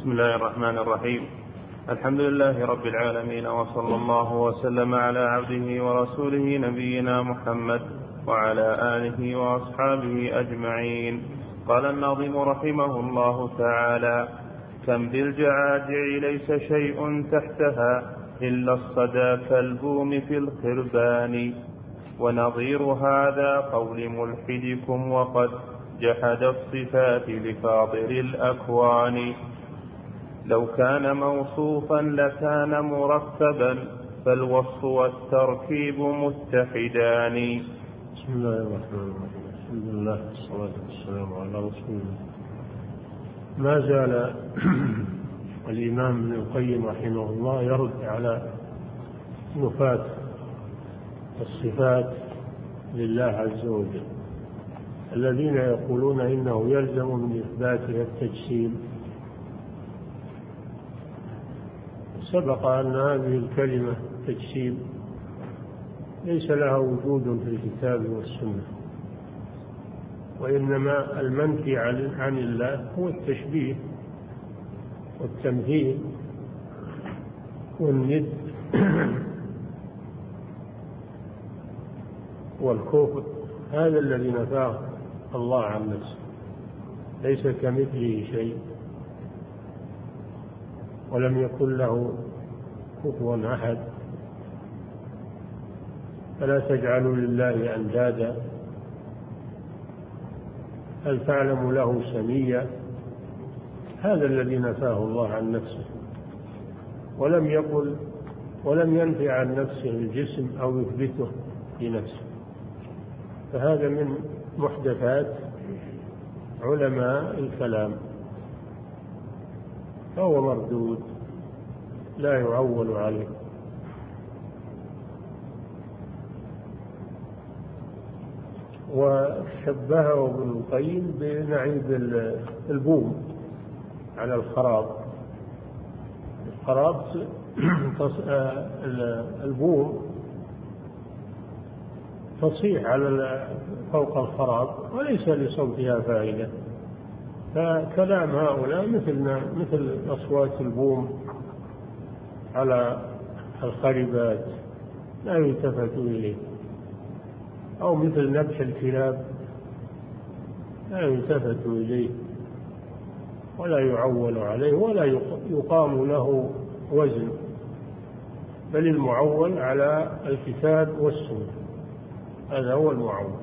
بسم الله الرحمن الرحيم. الحمد لله رب العالمين، وصلى الله وسلم على عبده ورسوله نبينا محمد وعلى آله وأصحابه أجمعين. قال الناظم رحمه الله تعالى: كم بالجعاجع ليس شيء تحتها إلا الصدى كالبوم في الخربان، ونظير هذا قول ملحدكم وقد جحد الصفات لفاطر الأكوان. لو كان موصوفا لكان مركبا، فالوصف والتركيب متحدان. بسم الله الرحمن الرحيم. الحمد لله والصلاة والسلام على رسول الله. ما زال الإمام ابن القيم رحمه الله يرد على نفاة الصفات لله عز وجل، الذين يقولون إنه يلزم من إثباتها التجسيم. سبق أن هذه الكلمة تجسيم ليس لها وجود في الكتاب والسنة، وإنما المنفي عن الله هو التشبيه والتمثيل والند والكفر. هذا الذي نفاه الله عن نفسه، ليس كمثله شيء ولم يكن له كفوا أحد. فلا تجعلوا لله أندادا، هل تعلم له سميا. هذا الذي نفاه الله عن نفسه، ولم ينفي عن نفسه الجسم أو يثبته لنفسه. فهذا من محدثات علماء الكلام، فهو مردود لا يعول عليه. وشبهه ابن القيم بنعيب البوم على الخراب. البوم تصيح على فوق الخراب وليس لصوتها فائدة. فكلام هؤلاء مثل أصوات البوم على الخربات لا يلتفت إليه، أو مثل نبح الكلاب لا يلتفت إليه ولا يعول عليه ولا يقام له وزن، بل المعول على الكتاب والسنة، هذا هو المعول.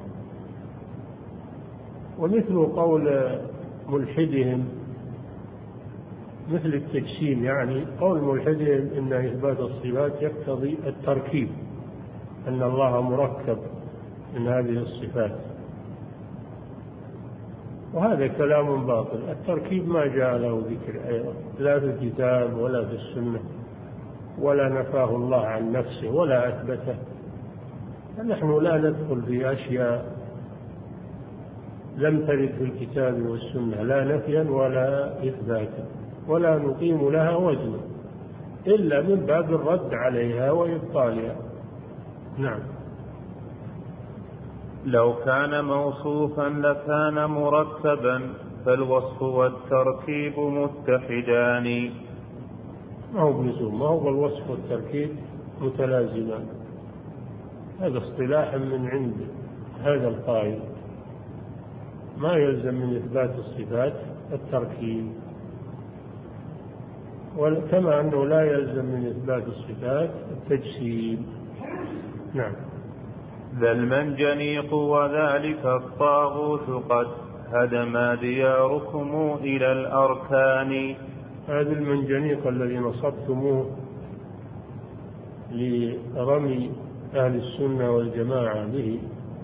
ومثل قول ملحدهم مثل التجسيم، يعني قول ملحدهم إن إثبات الصفات يقتضي التركيب، أن الله مركب من هذه الصفات، وهذا كلام باطل. التركيب ما جاء له ذكر أيضا لا في الكتاب ولا في السنة، ولا نفاه الله عن نفسه ولا أثبته. فنحن لا ندخل في أشياء لم ترد في الكتاب والسنة لا نفيا ولا إثباتا، ولا نقيم لها وزنا إلا من باب الرد عليها وإبطالها. نعم. لو كان موصوفا لكان مركبا، فالوصف والتركيب متحدان. ما هو بلزوم، ما هو الوصف والتركيب متلازمان، هذا اصطلاح من عند هذا القائل. ما يلزم من إثبات الصفات التركيب، كما أنه لا يلزم من إثبات الصفات التجسيم. نعم. ذا المنجنيق وذلك الطاغوت قد هدم دياركم إلى الأركان. هذا المنجنيق الذي نصبتموه لرمي أهل السنة والجماعة به،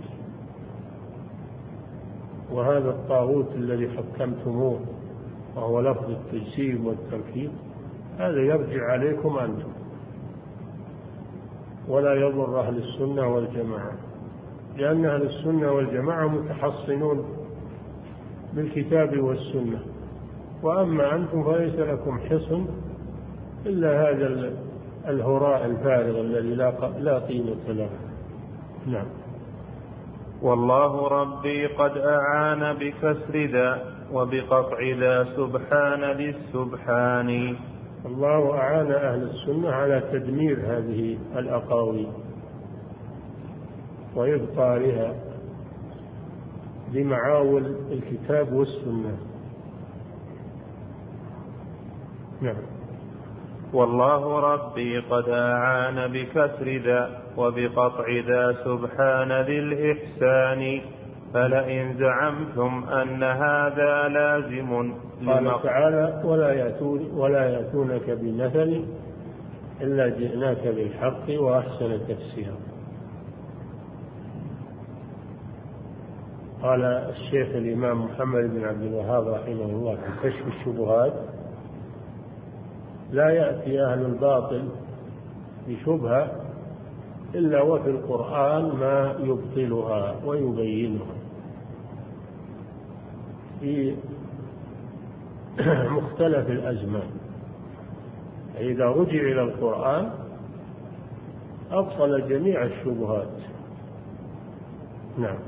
وهذا الطاغوت الذي حكمتموه وهو لفظ التجسيم والتركيب، هذا يرجع عليكم أنتم ولا يضر أهل السنة والجماعة، لأن أهل السنة والجماعة متحصنون بالكتاب والسنة، وأما أنتم فليس لكم حصن إلا هذا الهراء الفارغ الذي لا قيمة له. نعم. والله ربي قد أعان بكسر ذا وبقطع ذا سبحان ذي السبحان. الله أعان أهل السنة على تدمير هذه الأقاويل وإبطالها بمعاول الكتاب والسنة. نعم. والله ربي قد أعان بكسر ذا وبقطع ذا سبحان ذي الإحسان. فلئن زعمتم أن هذا لازم. قال تعالى ولا يأتونك بمثل إلا جئناك بالحق وأحسن تفسيرا. قال الشيخ الإمام محمد بن عبد الوهاب رحمه الله في كشف الشبهات: لا يأتي أهل الباطل بشبهة إلا وفي القرآن ما يبطلها ويبينها في مختلف الأزمان. إذا رجع إلى القرآن أبطل جميع الشبهات. نعم.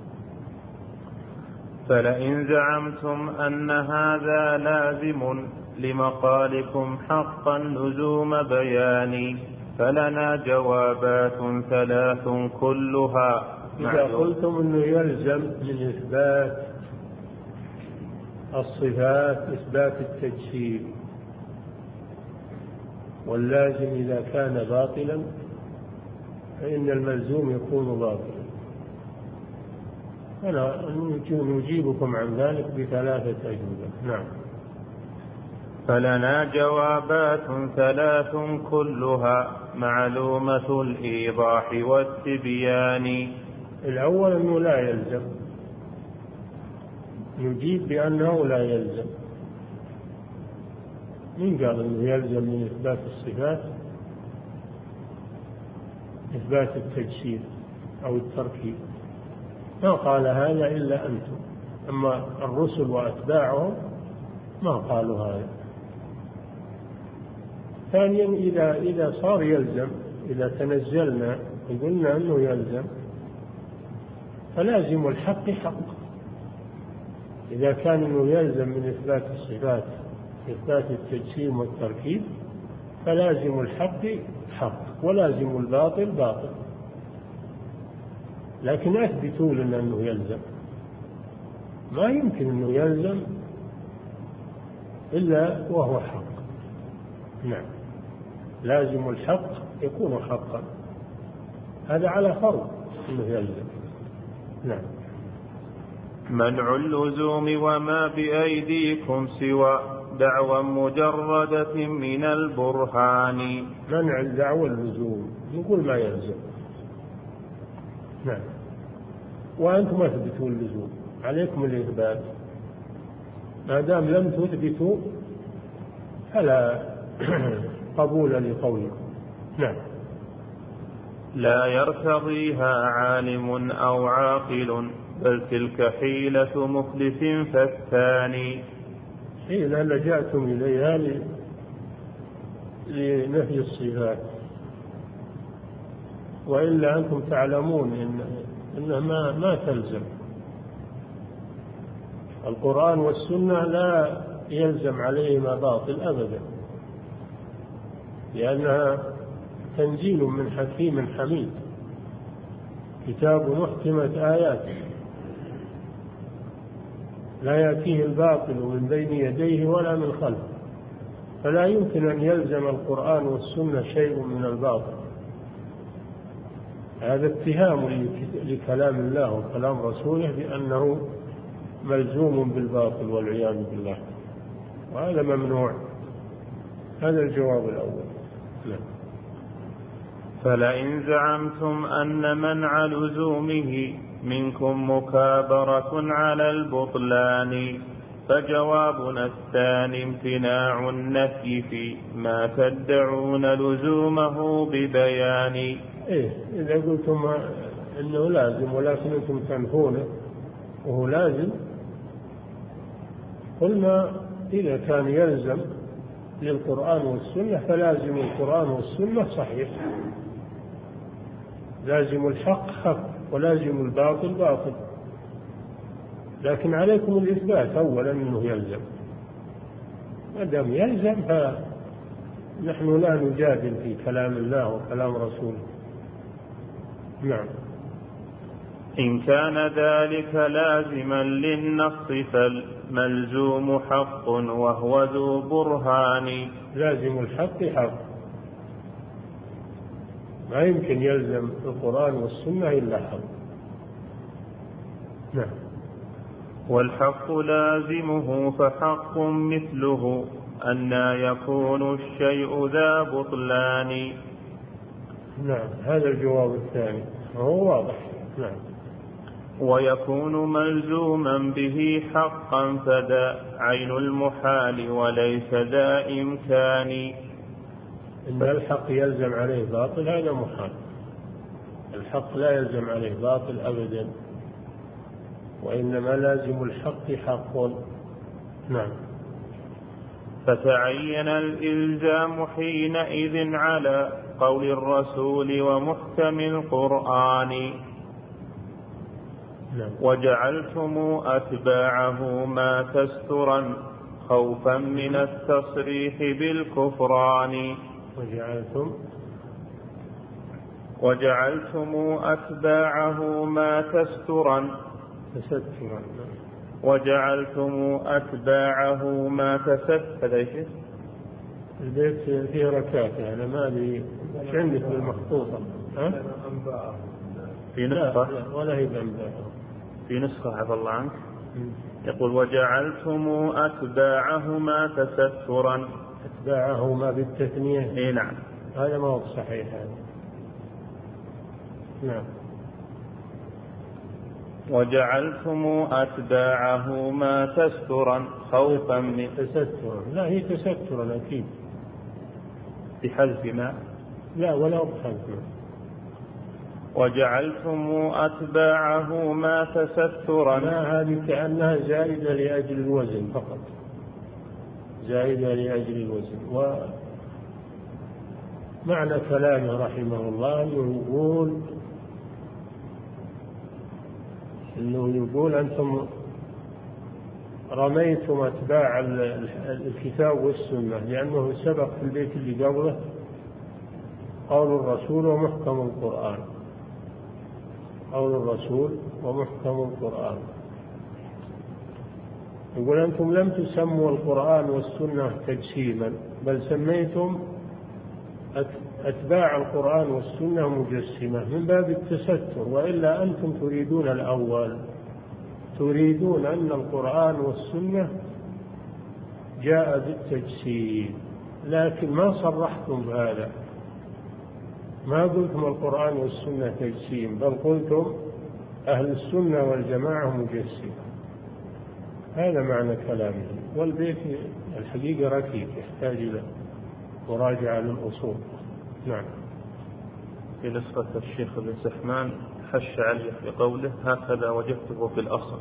فلئن زعمتم أن هذا لازم لمقالكم حقا لزوم بيان. فلنا جوابات ثلاث كلها. إذا قلتم أنه يلزم من إثبات الصفات إثبات التجسيم، واللازم إذا كان باطلا فإن الملزوم يكون باطلا. أنا نجيبكم عن ذلك بثلاثة أجوبة. نعم. فلنا جوابات ثلاث كلها معلومة الإيضاح والتبيان. الأول أنه لا يلزم، نجيب بأنه لا يلزم. من قال أنه يلزم من إثبات الصفات إثبات التجسيم أو التركيب؟ ما قال هذا إلا أنتم، أما الرسل وأتباعهم ما قالوا هذا. ثانيا إذا صار يلزم، إذا تنزلنا وقلنا أنه يلزم فلازم الحق حق. إذا كان أنه يلزم من إثبات الصفات إثبات التجسيم والتركيب فلازم الحق حق ولازم الباطل باطل. لكن أثبتوا لنا أنه يلزم، ما يمكن أنه يلزم إلا وهو حق. نعم. لازم الحق يكون حقا، هذا على فرض أنه يلزم. نعم. منع اللزوم وما بأيديكم سوى دعوى مجردة من البرهان. منع الدعوى اللزوم، نقول ما يلزم. نعم. وأنتم أثبتوا اللزوم، عليكم الإثبات. ما دام لم تثبتوا فلا قبول لقولكم. نعم. لا يرتضيها عالم أو عاقل بل تلك حيلة مخلف فالثاني. حيلة لجأتم إليها لنفي الصفات، وإلا أنتم تعلمون إنها ما تلزم. القرآن والسنة لا يلزم عليهما باطل أبدا، لأنها تنزيل من حكيم حميد، كتاب محكمت آياته لا يأتيه الباطل من بين يديه ولا من خلفه، فلا يمكن أن يلزم القرآن والسنة شيء من الباطل. هذا اتهام لكلام الله وكلام رسوله بأنه ملزوم بالباطل والعياذ بالله، وهذا ممنوع. هذا الجواب الأول. فلئن زعمتم أن منع لزومه منكم مكابرة على البطلان فجوابنا الثاني امتناع النفي فيما تدعون لزومه ببيان. إذا قلتم أنه لازم ولكن أنتم تنفونه وهو لازم، قلنا إذا كان يلزم للقرآن والسنة فلازم القرآن والسنة صحيح، لازم الحق حق ولازم الباطل باطل. لكن عليكم الإثبات أولا أنه يلزم، ما دام يلزم فنحن لا نجادل في كلام الله وكلام رسوله. نعم. إن كان ذلك لازما للنص فالملزوم حق وهو ذو برهان. لازم الحق حق، ما يمكن يلزم القرآن والسنة إلا حق. نعم. والحق لازمه فحق مثله أن يكون الشيء ذا بطلان. نعم، هذا الجواب الثاني هو واضح. نعم. ويكون ملزوما به حقا فذا عين المحال وليس ذا إمكان. إن الحق يلزم عليه باطل هذا محال، الحق لا يلزم عليه باطل أبدا، وإنما لازم الحق حق. نعم. فتعين الإلزام حينئذ على قول الرسول ومحكم القرآن. نعم. وجعلتم أتباعه ما تسترا خوفا من التصريح بالكفران. وجعلتم أتباعه ما تسترا. وجعلتم أتباعه ما تسترا. البيت فيه ركعة، أنا ما أدري إيش عندك بالمخطوطة؟ في نسخة ولا هي بأنباء. في نسخة عفى الله عنك يقول وجعلتم أتباعه ما تسترا. أتباعه ما بالتثنية. إيه نعم، هذا ما هو صحيح هذا. نعم. وجعلتم أتباعه ما تسترا خوفا من تسترا. لا، هي تسترا أكيد بحذف ما. لا، ولا بحذف ما. وجعلتم أتباعه ما تسترا. لا، هذه كأنها زائدة لأجل الوزن فقط، زائدة لأجل الوزن. ومعنى كلامه رحمه الله أنه يقول أنتم رميتم أتباع الكتاب والسنة، لأنه سبق في البيت اللي قبله قول الرسول ومحكم القرآن. قول الرسول ومحكم القرآن. يقول أنتم لم تسموا القرآن والسنة تجسيما، بل سميتم أتباع القرآن والسنة مجسمة من باب التستر، وإلا أنتم تريدون الأول، تريدون أن القرآن والسنة جاء بالتجسيم، لكن ما صرحتم بهذا، ما قلتم القرآن والسنة تجسيم، بل قلتم أهل السنة والجماعة مجسمة. هذا معنى كلامه. والبيت الحقيقة ركيك يحتاج إلى مراجعة للأصول. نعم. في نسخة الشيخ ابن سحمان حش عليه بقوله هكذا وجدته في الأصل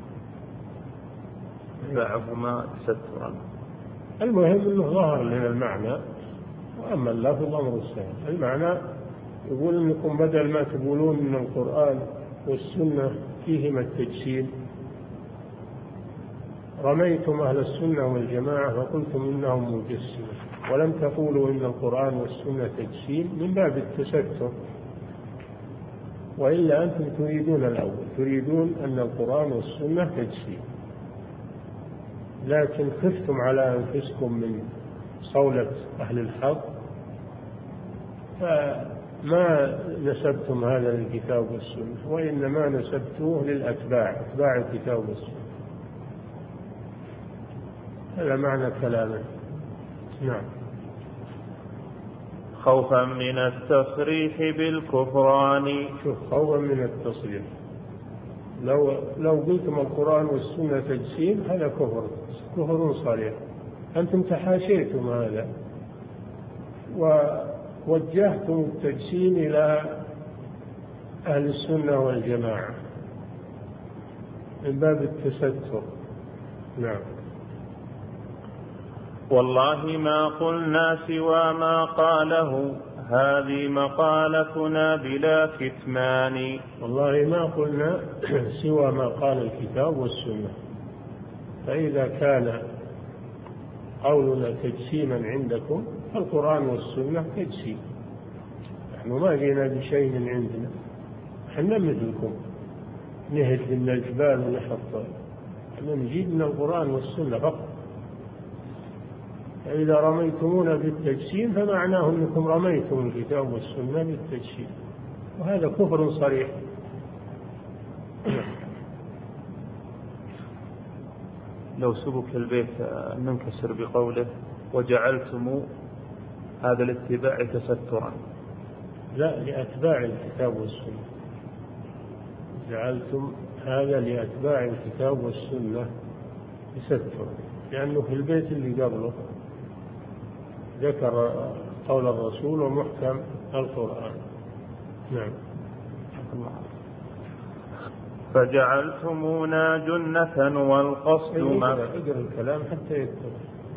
أتباعهما تسترا. المهم أنه ظهر لنا المعنى، وأما اللفظ أمر السهل. المعنى يقول أنكم بدل ما تقولون أن القرآن والسنة فيهما التجسيم، رميتم أهل السنة والجماعة فقلتم إنهم مجسمة، ولم تقولوا إن القرآن والسنة تجسيم من باب التستر، وإلا أنتم تريدون الأول، تريدون أن القرآن والسنة تجسيم، لكن خفتم على أنفسكم من صولة أهل الحق فما نسبتم هذا للكتاب والسنة، وإنما نسبتوه للأتباع، أتباع الكتاب والسنة. هذا معنى كلامه. نعم. خوفا من التصريح بالكفران. شوف، خوفا من التصريح، لو قلتم القرآن والسنة تجسيم هذا كفر صريح، أنتم تحاشيتم هذا ووجهتم التجسيم إلى أهل السنة والجماعة من باب التستر. نعم. والله ما قلنا سوى ما قاله هذه مقالتنا بلا كتمان. والله ما قلنا سوى ما قال الكتاب والسنة، فإذا كان قولنا تجسيما عندكم فالقرآن والسنة تجسيم، نحن ما جينا بشيء من عندنا، احنا مثلكم نهد من الجبال ونحط، احنا نجيب من القرآن والسنة فقط. فإذا رميتمونا بالتجسيم فمعناه أنكم رميتم الكتاب والسنة بالتجسيم، وهذا كفر صريح. لو سبك البيت ننكسر بقوله وجعلتم هذا الاتباع تسترا. لا، لأتباع الكتاب والسنة، جعلتم هذا لأتباع الكتاب والسنة تسترا، لأنه في البيت اللي قبله ذكر قول الرسول ومحكم القرآن. نعم. فجعلتمونا جنة والقصد ما اقرأ الكلام حتى يكتب.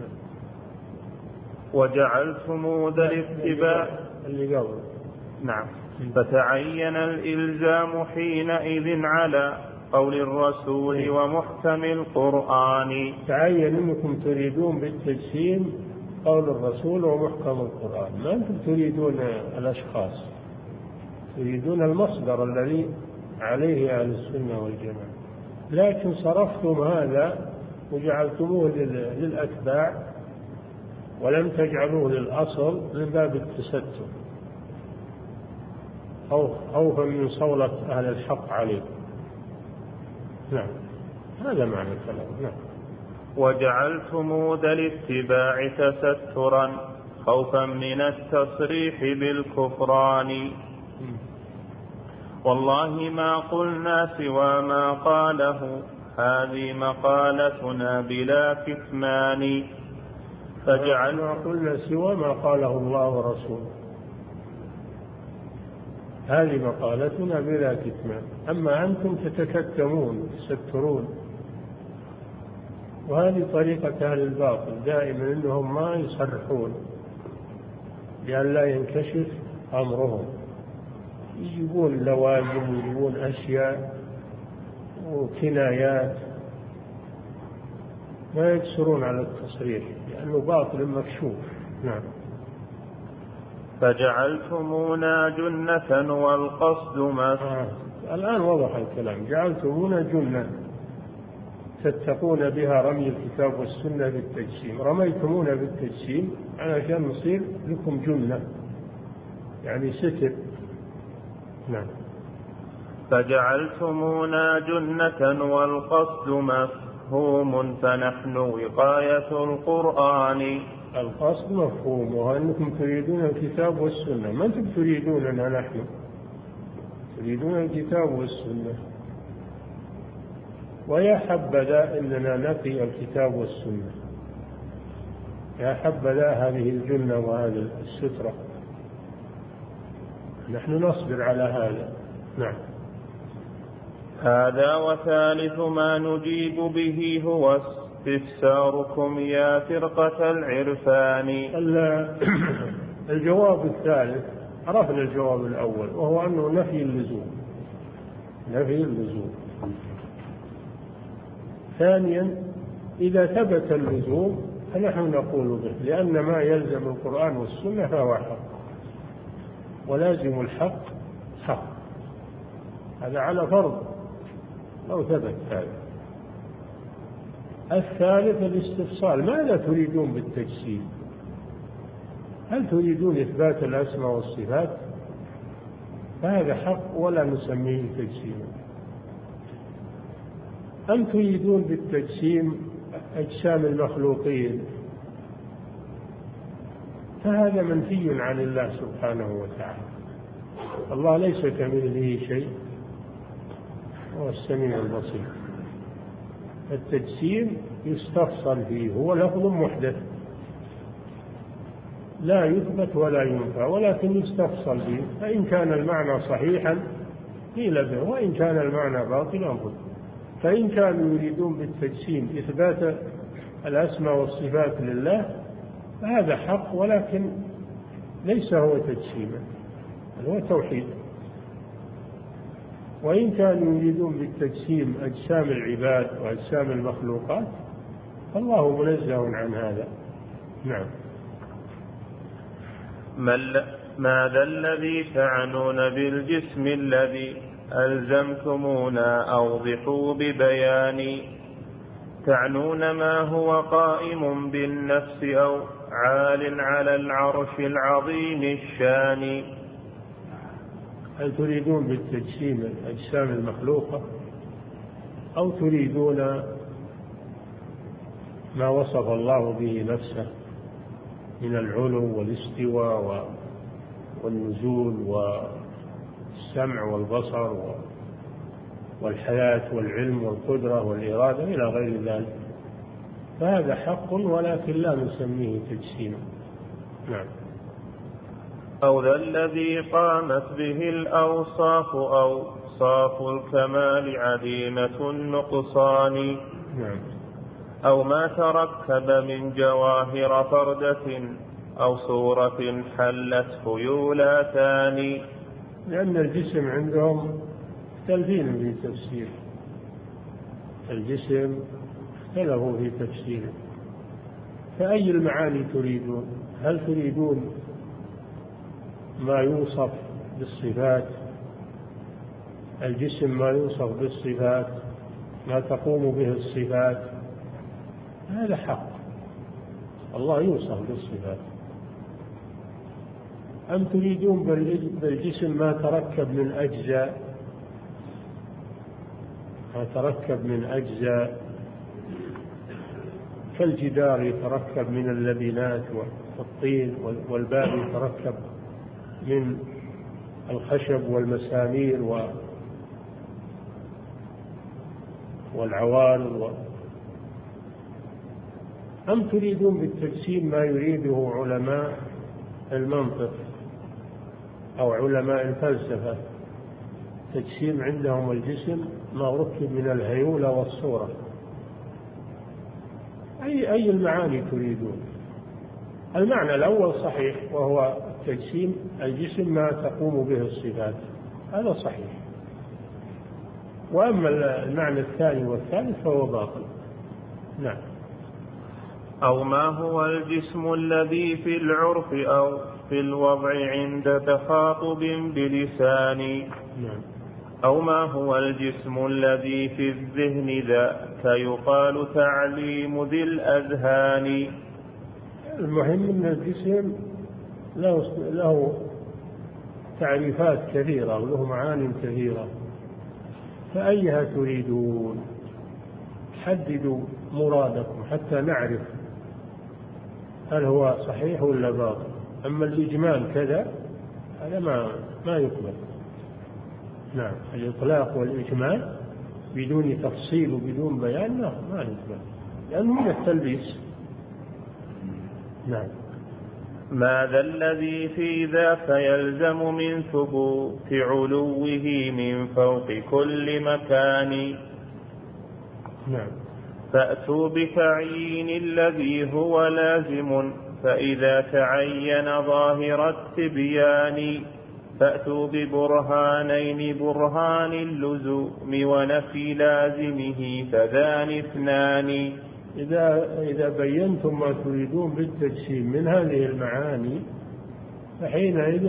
وجعلتم ذا الاتباع اللي قبل. نعم. فتعين الإلزام حينئذ على قول الرسول ومحكم القرآن. تعين أنكم تريدون بالتجسيم قول الرسول ومحكم القرآن، ما أنتم تريدون الأشخاص، تريدون المصدر الذي عليه أهل السنة والجماعة، لكن صرفتم هذا وجعلتموه للأتباع ولم تجعلوه للأصل من باب التستر خوفا من صولة أهل الحق عليه. نعم، هذا معنى الكلام. نعم. وجعلتم ذا الاتباع تسترا خوفا من التصريح بالكفران. والله ما قلنا سوى ما قاله هذه مقالتنا بلا كتمان. ما قلنا سوى ما قاله الله ورسوله، هذه مقالتنا بلا كتمان. أما أنتم تتكتمون تسترون، وهذه طريقة أهل الباطل دائما أنهم ما يصرحون لئلا ينكشف أمرهم، يجيبون لوازم ويجيبون أشياء وكنايات، ما يقصرون على التصريح لأنه باطل مكشوف. نعم. فجعلتمونا جنة والقصد ما الآن وضح الكلام. جعلتمونا جنة تتقون بها رمي الكتاب والسنة بالتجسيم، رميتمونا بالتجسيم علشان نصير لكم جنة، يعني ستر. نعم. فجعلتمونا جنة والقصد مفهوم فنحن وقاية القرآن. القصد مفهوم، وأنكم تريدون الكتاب والسنة، ما أنتم تريدوننا نحن، تريدون الكتاب والسنة. ويا حبذا إننا نقي الكتاب والسنة، يا حبذا هذه الجنة وهذه السترة، نحن نصبر على هذا. نعم. هذا وثالث ما نجيب به هو استفساركم يا فرقة العرفان. الجواب الثالث عرفنا الجواب الأول، وهو أنه نفي اللزوم، نفي اللزوم. ثانيا إذا ثبت اللزوم فنحن نقول به، لأن ما يلزم القرآن والسنة فهو حق، ولازم الحق حق، هذا على فرض لو ثبت هذا. الثالث الاستفصال، ماذا تريدون بالتجسيم؟ هل تريدون إثبات الأسماء والصفات؟ فهذا حق ولا نسميه تجسيما. أم تريدون بالتجسيم أجسام المخلوقين؟ فهذا منفي عن الله سبحانه وتعالى، الله ليس كمثله شيء هو السميع البصير. التجسيم يستفصل فيه، هو لفظ محدث لا يثبت ولا ينفى، ولكن يستفصل فيه، فإن كان المعنى صحيحا قيل به، وإن كان المعنى باطلا قل. فإن كانوا يريدون بالتجسيم إثبات الأسماء والصفات لله فهذا حق، ولكن ليس هو تجسيما، هو توحيد. وإن كانوا يريدون بالتجسيم أجسام العباد وأجسام المخلوقات فالله منزه عن هذا. نعم. ماذا الذي تعنون بالجسم الذي ألزمتمونا؟ أوضحوا ببيان. تعنون ما هو قائم بالنفس أو عال على العرش العظيم الشان؟ هل تريدون بالتجسيم الأجسام المخلوقة أو تريدون ما وصف الله به نفسه من العلو والاستواء والنزول والسمع والبصر والحياة والعلم والقدرة والإرادة إلى غير ذلك؟ فهذا حق ولكن لا نسميه تجسيما. نعم. أو ذا الذي قامت به الأوصاف أوصاف الكمال عديمة النقصان. نعم. أو ما تركب من جواهر فردة أو صورة حلت خيولاتان. لأن الجسم عندهم مختلفين في تفسير الجسم، اختلفوا في تفسيره. فأي المعاني تريدون؟ هل تريدون ما يوصف بالصفات، الجسم ما يوصف بالصفات، ما تقوم به الصفات؟ هذا حق، الله يوصف بالصفات. أم تريدون بالجسم ما تركب من أجزاء كالجدار يتركب من اللبنات والطين، والباب يتركب من الخشب والمسامير والعوارض؟ أم تريدون بالتجسيم ما يريده علماء المنطق أو علماء الفلسفة؟ تجسيم عندهم الجسم ما ركب من الهيولة والصورة. أي المعاني تريدون؟ المعنى الأول صحيح، وهو تجسيم الجسم ما تقوم به الصفات، هذا صحيح. وأما المعنى الثاني والثالث فهو باطل. نعم. أو ما هو الجسم الذي في العرف أو في الوضع عند تخاطب بلسان. نعم. أو ما هو الجسم الذي في الذهن ذاك يقال تعليم ذي الأذهان. المهم أن الجسم له تعريفات كثيرة وله معاني كثيرة، فأيها تريدون؟ حددوا مرادكم حتى نعرف هل هو صحيح ولا باطل. أما الإجمال كذا هذا ما يقبل. نعم. الإطلاق والإجمال بدون تفصيل وبدون بيان ما يقبل، لأنه من التلبيس. نعم. ماذا الذي في ذاك يلزم من ثبوت علوه من فوق كل مكان. نعم. فأتوا بتعيين الذي هو لازم فإذا تعين ظاهر التبيان. فأتوا ببرهانين، برهان اللزوم ونفي لازمه، فذان اثنان. إذا بينتم ما تريدون بالتجسيم من هذه المعاني فحينئذ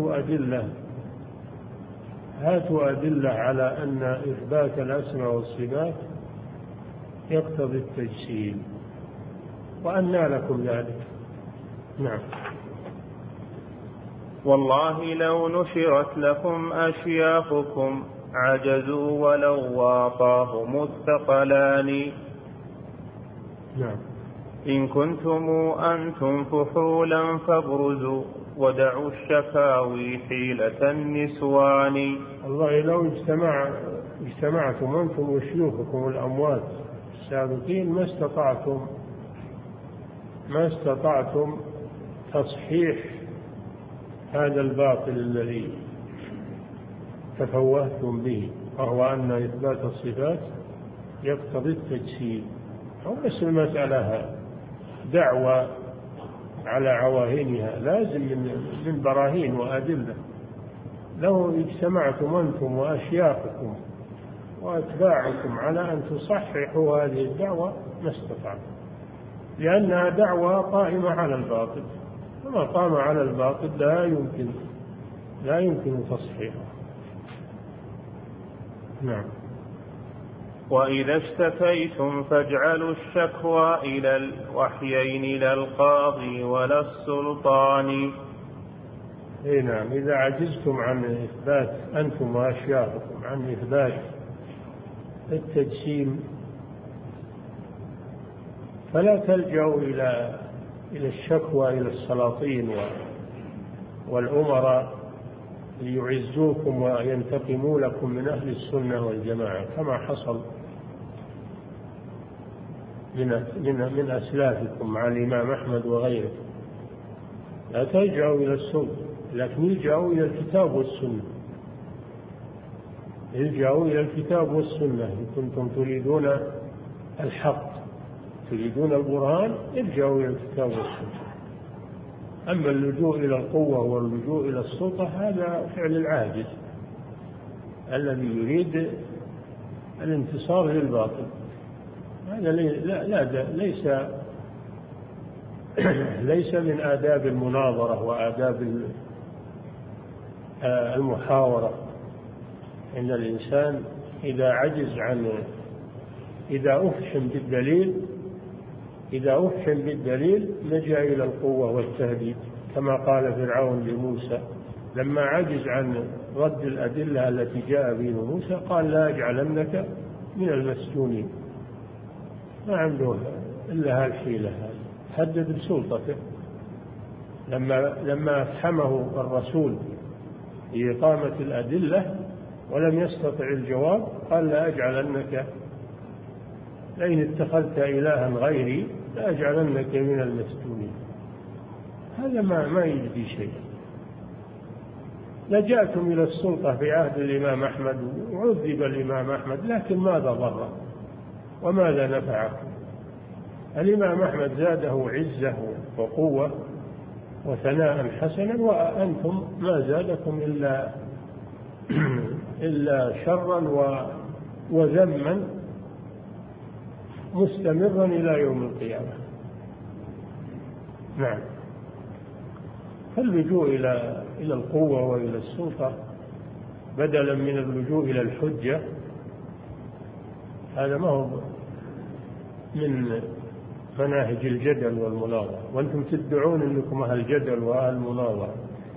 هاتوا أدلة على أن إثبات الأسماء والصفات يقتضي التجسيم، وأنى لكم ذلك. نعم. والله لو نشرت لكم أشياخكم عجزوا ولو واطاهم الثقلان. نعم. إن كنتم أنتم فحولا فابرزوا ودعوا الشكاوي حيلة النسوان. والله لو اجتمعتم أنتم وشيوخكم الأموات السابقين ما استطعتم تصحيح هذا الباطل الذي تفوهتم به، وهو أن إثبات الصفات يقتضي التجسيم. أو بس المسألة دعوة على عواهنها، لازم من براهين وأدلة. لو اجتمعتم أنتم وأشياخكم وأتباعكم على أن تصححوا هذه الدعوة ما استطعتم، لأنها دعوة قائمة على الباطل، وما قام على الباطل لا يمكن تصحيحه. نعم. وإذا اشتكيتم فاجعلوا الشكوى إلى الوحيين لا القاضي ولا السلطان. نعم. إذا عجزتم عن إثبات أنتم وأشياخكم عن إثبات التجسيم فلا تلجأوا إلى الشكوى إلى السلاطين والأمراء ليعزوكم وينتقموا لكم من أهل السنة والجماعة كما حصل من أسلافكم مع الإمام أحمد وغيره. لا تلجأوا إلى السلطة، لكن الجأوا إلى الكتاب والسنة. الجأوا إلى الكتاب والسنة إن كنتم تريدون الحق، تريدون البرهان، ارجعوا إلى الكتاب والسنة. أما اللجوء إلى القوة واللجوء إلى السلطة هذا فعل العاجز الذي يريد الانتصار للباطل. هذا ليس من آداب المناظرة وآداب المحاورة. إن الإنسان إذا عجز إذا أفحم بالدليل لجأ إلى القوة والتهديد، كما قال فرعون لموسى لما عجز عن رد الأدلة التي جاء بها موسى قال لا أجعلنك من المسجونين. ما عنده إلا هالحيلة، هدد بسلطته. لما أفحمه الرسول بإقامة الأدلة ولم يستطع الجواب قال لا أجعلنك، لئن اتخذت إلها غيري لأجعلنك من المسجونين. هذا ما يجدي شيء. لجأتم إلى السلطة في عهد الإمام أحمد وعذب الإمام أحمد، لكن ماذا ضر وماذا نفعكم؟ الإمام أحمد زاده عزة وقوة وثناء حسنا، وأنتم ما زادكم إلا شرا وذما مستمرا إلى يوم القيامة. نعم. فاللجوء إلى القوة وإلى السلطة بدلا من اللجوء إلى الحجة هذا ما هو من مناهج الجدل والمناظرة، وأنتم تدعون أنكم أهل الجدل وأهل المناظرة.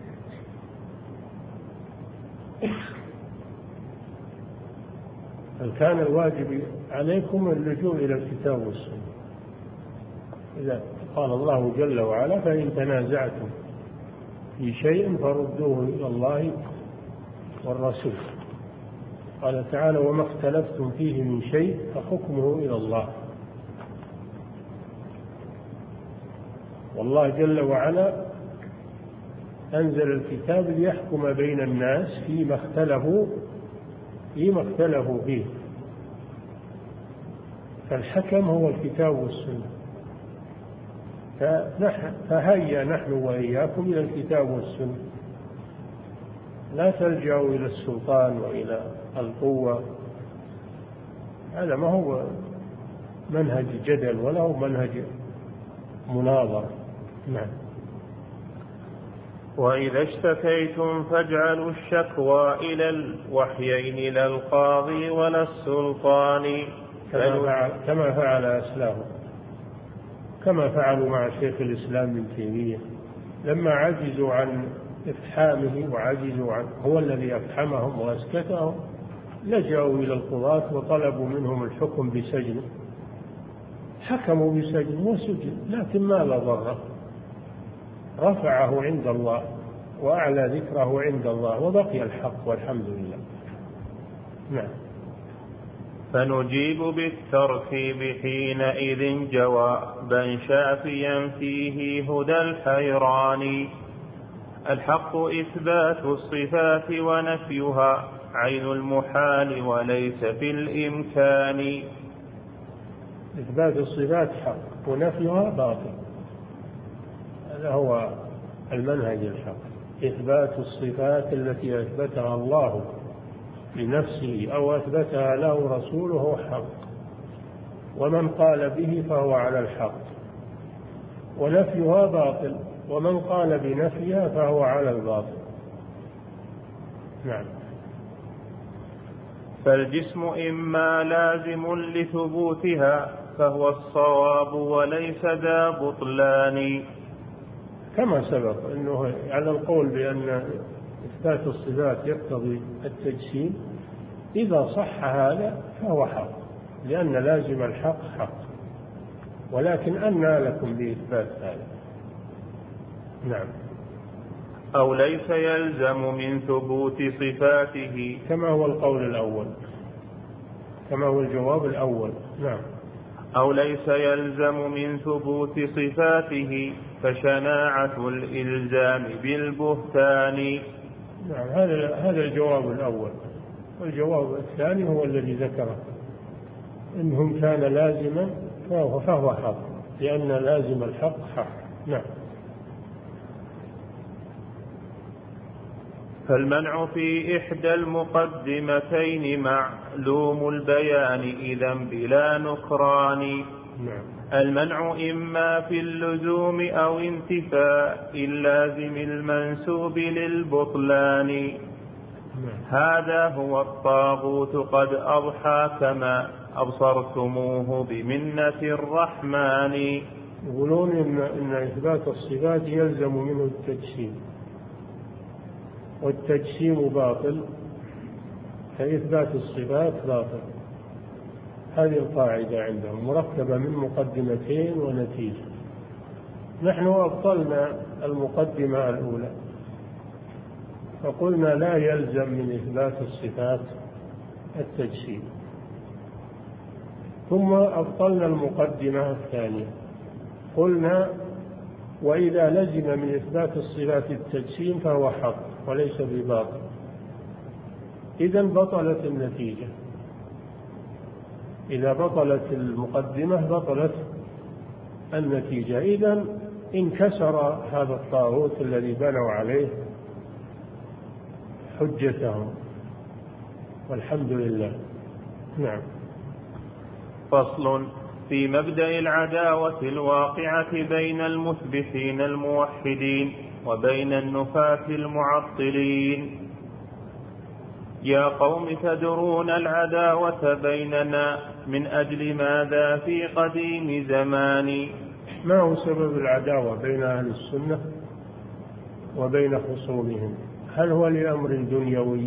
بل كان الواجب عليكم اللجوء إلى الكتاب والسنة. إذا قال الله جل وعلا فإن تنازعتم في شيء فردوه إلى الله والرسول. قال تعالى وما اختلفتم فيه من شيء فحكمه إلى الله. والله جل وعلا أنزل الكتاب ليحكم بين الناس فيما اختلفوا فيه، فالحكم هو الكتاب والسنة. فهيا نحن وإياكم إلى الكتاب والسنة، لا تلجأوا إلى السلطان وإلى القوة. هذا ما هو منهج جدل ولا هو منهج مناظرة. نعم. وإذا اشتكيتم فاجعلوا الشكوى إلى الوحيين لا القاضي ولا السلطان، كما فعل أسلافه، كما فعلوا مع شيخ الإسلام ابن تيمية لما عجزوا عن إفحامه وعجزوا عن هو الذي أفحمهم وأسكتهم، لجأوا إلى القضاة وطلبوا منهم الحكم بسجن، حكموا بسجن وسجن، لكن ماذا ضر؟ رفعه عند الله وأعلى ذكره عند الله وبقي الحق والحمد لله. نعم. فنجيب بالترتيب حينئذ جوابا شافيا فيه هدى الحيران. الحق إثبات الصفات ونفيها عين المحال وليس في الإمكان. إثبات الصفات حق ونفيها باطل. هذا هو المنهج الحق، إثبات الصفات التي أثبتها الله لنفسه أو أثبتها له رسوله حق، ومن قال به فهو على الحق، ونفيها باطل، ومن قال بنفيها فهو على الباطل. نعم. فالجسم إما لازم لثبوتها فهو الصواب وليس ذا بطلان. كما سبق أنه على القول بأن إثبات الصفات يقتضي التجسيم، إذا صح هذا فهو حق، لأن لازم الحق حق، ولكن أنى لكم بإثبات هذا. نعم. أو ليس يلزم من ثبوت صفاته، كما هو القول الأول، كما هو الجواب الأول. نعم. أو ليس يلزم من ثبوت صفاته فشناعة الإلزام بالبهتان. نعم، هذا الجواب الأول. والجواب الثاني هو الذي ذكره، إنهم كان لازما فهو حق، لأن لازم الحق حق. نعم. فالمنع في إحدى المقدمتين معلوم البيان إذا بلا نكران. نعم. المنع إما في اللزوم أو انتفاء اللازم المنسوب للبطلان. نعم. هذا هو الطاغوت قد أضحى كما أبصرتموه بمنة الرحمن. يقولون إن إثبات الصفات يلزم منه التجسيم، والتجسيم باطل، فإثبات الصفات باطل. هذه القاعدة عندهم مركبة من مقدمتين ونتيجة. نحن أبطلنا المقدمة الأولى فقلنا لا يلزم من إثبات الصفات التجسيم، ثم أبطلنا المقدمة الثانية، قلنا وإذا لزم من إثبات الصفات التجسيم فهو حق وليس بباطل. إذن بطلت النتيجة، إذا بطلت المقدمة بطلت النتيجة. إذن انكسر هذا الطاغوت الذي بنوا عليه حجتهم، والحمد لله. نعم. فصل في مبدأ العداوة الواقعة بين المثبتين الموحدين وبين النفاة المعطلين. يا قوم تدرون العداوة بيننا من أجل ماذا في قديم زمان. ما هو سبب العداوة بين أهل السنة وبين خصومهم؟ هل هو لأمر دنيوي؟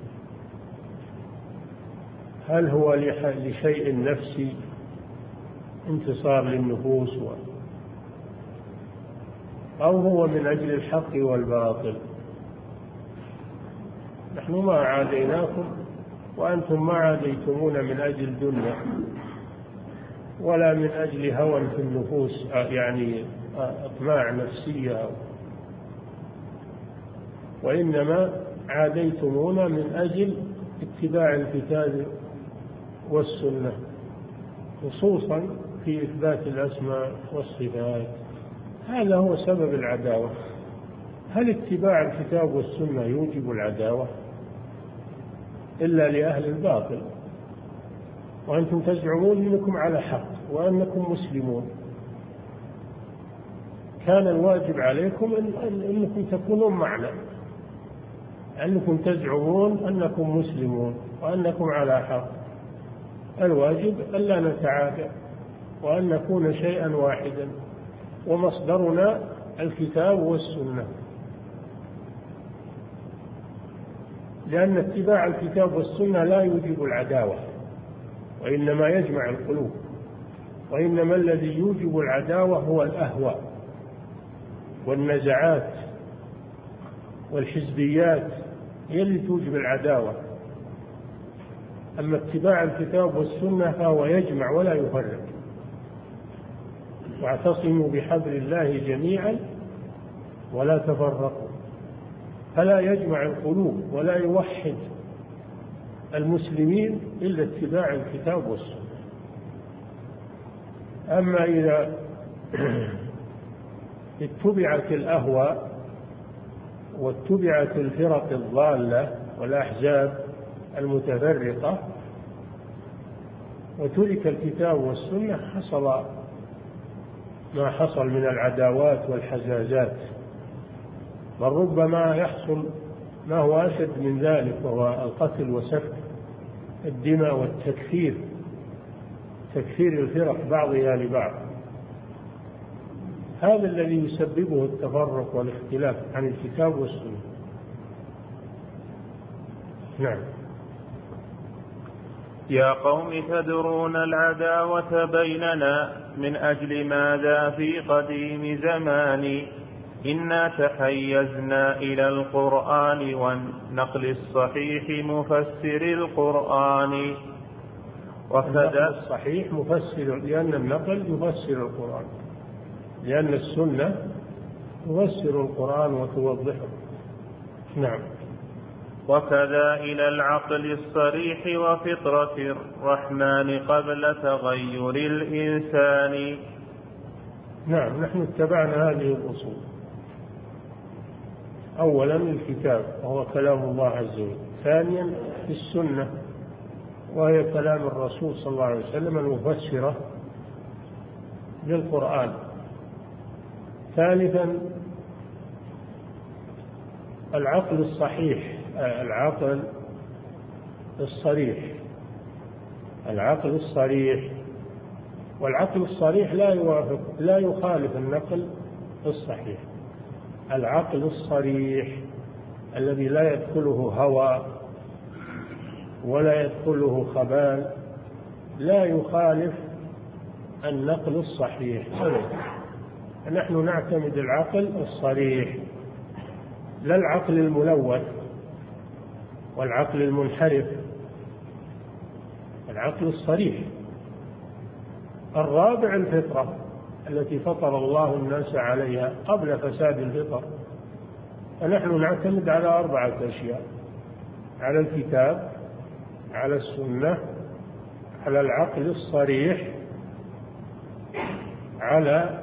هل هو لشيء نفسي، انتصار للنفوس، أو هو من أجل الحق والباطل؟ نحن ما عاديناكم وأنتم ما عاديتمون من أجل دنيا ولا من أجل هوى في النفوس، يعني أطماع نفسية، وإنما عاديتمونا من أجل اتباع الكتاب والسنة، خصوصا في إثبات الأسماء والصفات. هذا هو سبب العداوة. هل اتباع الكتاب والسنة يوجب العداوة؟ إلا لأهل الباطل، وأنتم تزعمون أنكم على حق وأنكم مسلمون. كان الواجب عليكم أنكم تكونون معنا، أنكم تزعمون أنكم مسلمون وأنكم على حق. الواجب ألا نتعادى وأن نكون شيئا واحدا، ومصدرنا الكتاب والسنة، لأن اتباع الكتاب والسنة لا يوجب العداوة، وإنما يجمع القلوب. وإنما الذي يوجب العداوة هو الأهواء والنزعات والحزبيات، هي اللي توجب العداوة. أما اتباع الكتاب والسنة فهو يجمع ولا يفرق. واعتصموا بحبل الله جميعا ولا تفرقوا، فلا يجمع القلوب ولا يوحد المسلمين إلا اتباع الكتاب والسنة. اتبعت الأهواء واتبعت الفرق الضالة والأحزاب المتفرقة وترك الكتاب والسنة، حصل ما حصل من العداوات والحزازات، بل ربما يحصل ما هو أشد من ذلك، وهو القتل وسفك الدماء والتكفير، تكفير الفرق بعضها لبعض. هذا الذي يسببه التفرق والاختلاف عن الكتاب والسنة. نعم. يا قوم تدرون العداوة بيننا من أجل ماذا في قديم زمان إنا تحيزنا إلى القرآن والنقل الصحيح مفسر القرآن. وكذا الصحيح مفسر، لأن النقل يفسر القرآن، لأن السنة تفسر القرآن وتوضحه. نعم. وكذا إلى العقل الصريح وفطرة الرحمن قبل تغير الإنسان. نعم، نحن اتبعنا هذه الأصول. أولا الكتاب وهو كلام الله عز وجل، ثانيا في السنة وهي كلام الرسول صلى الله عليه وسلم المفسرة للقرآن، ثالثا العقل الصحيح، العقل الصريح، العقل الصريح. والعقل الصريح لا يخالف النقل الصحيح. العقل الصريح الذي لا يدخله هوى ولا يدخله خبال لا يخالف النقل الصحيح. نحن نعتمد العقل الصريح، لا العقل الملوث والعقل المنحرف، العقل الصريح. الرابع الفطرة التي فطر الله الناس عليها قبل فساد الفطر. فنحن نعتمد على 4 أشياء: على الكتاب، على السنة، على العقل الصريح، على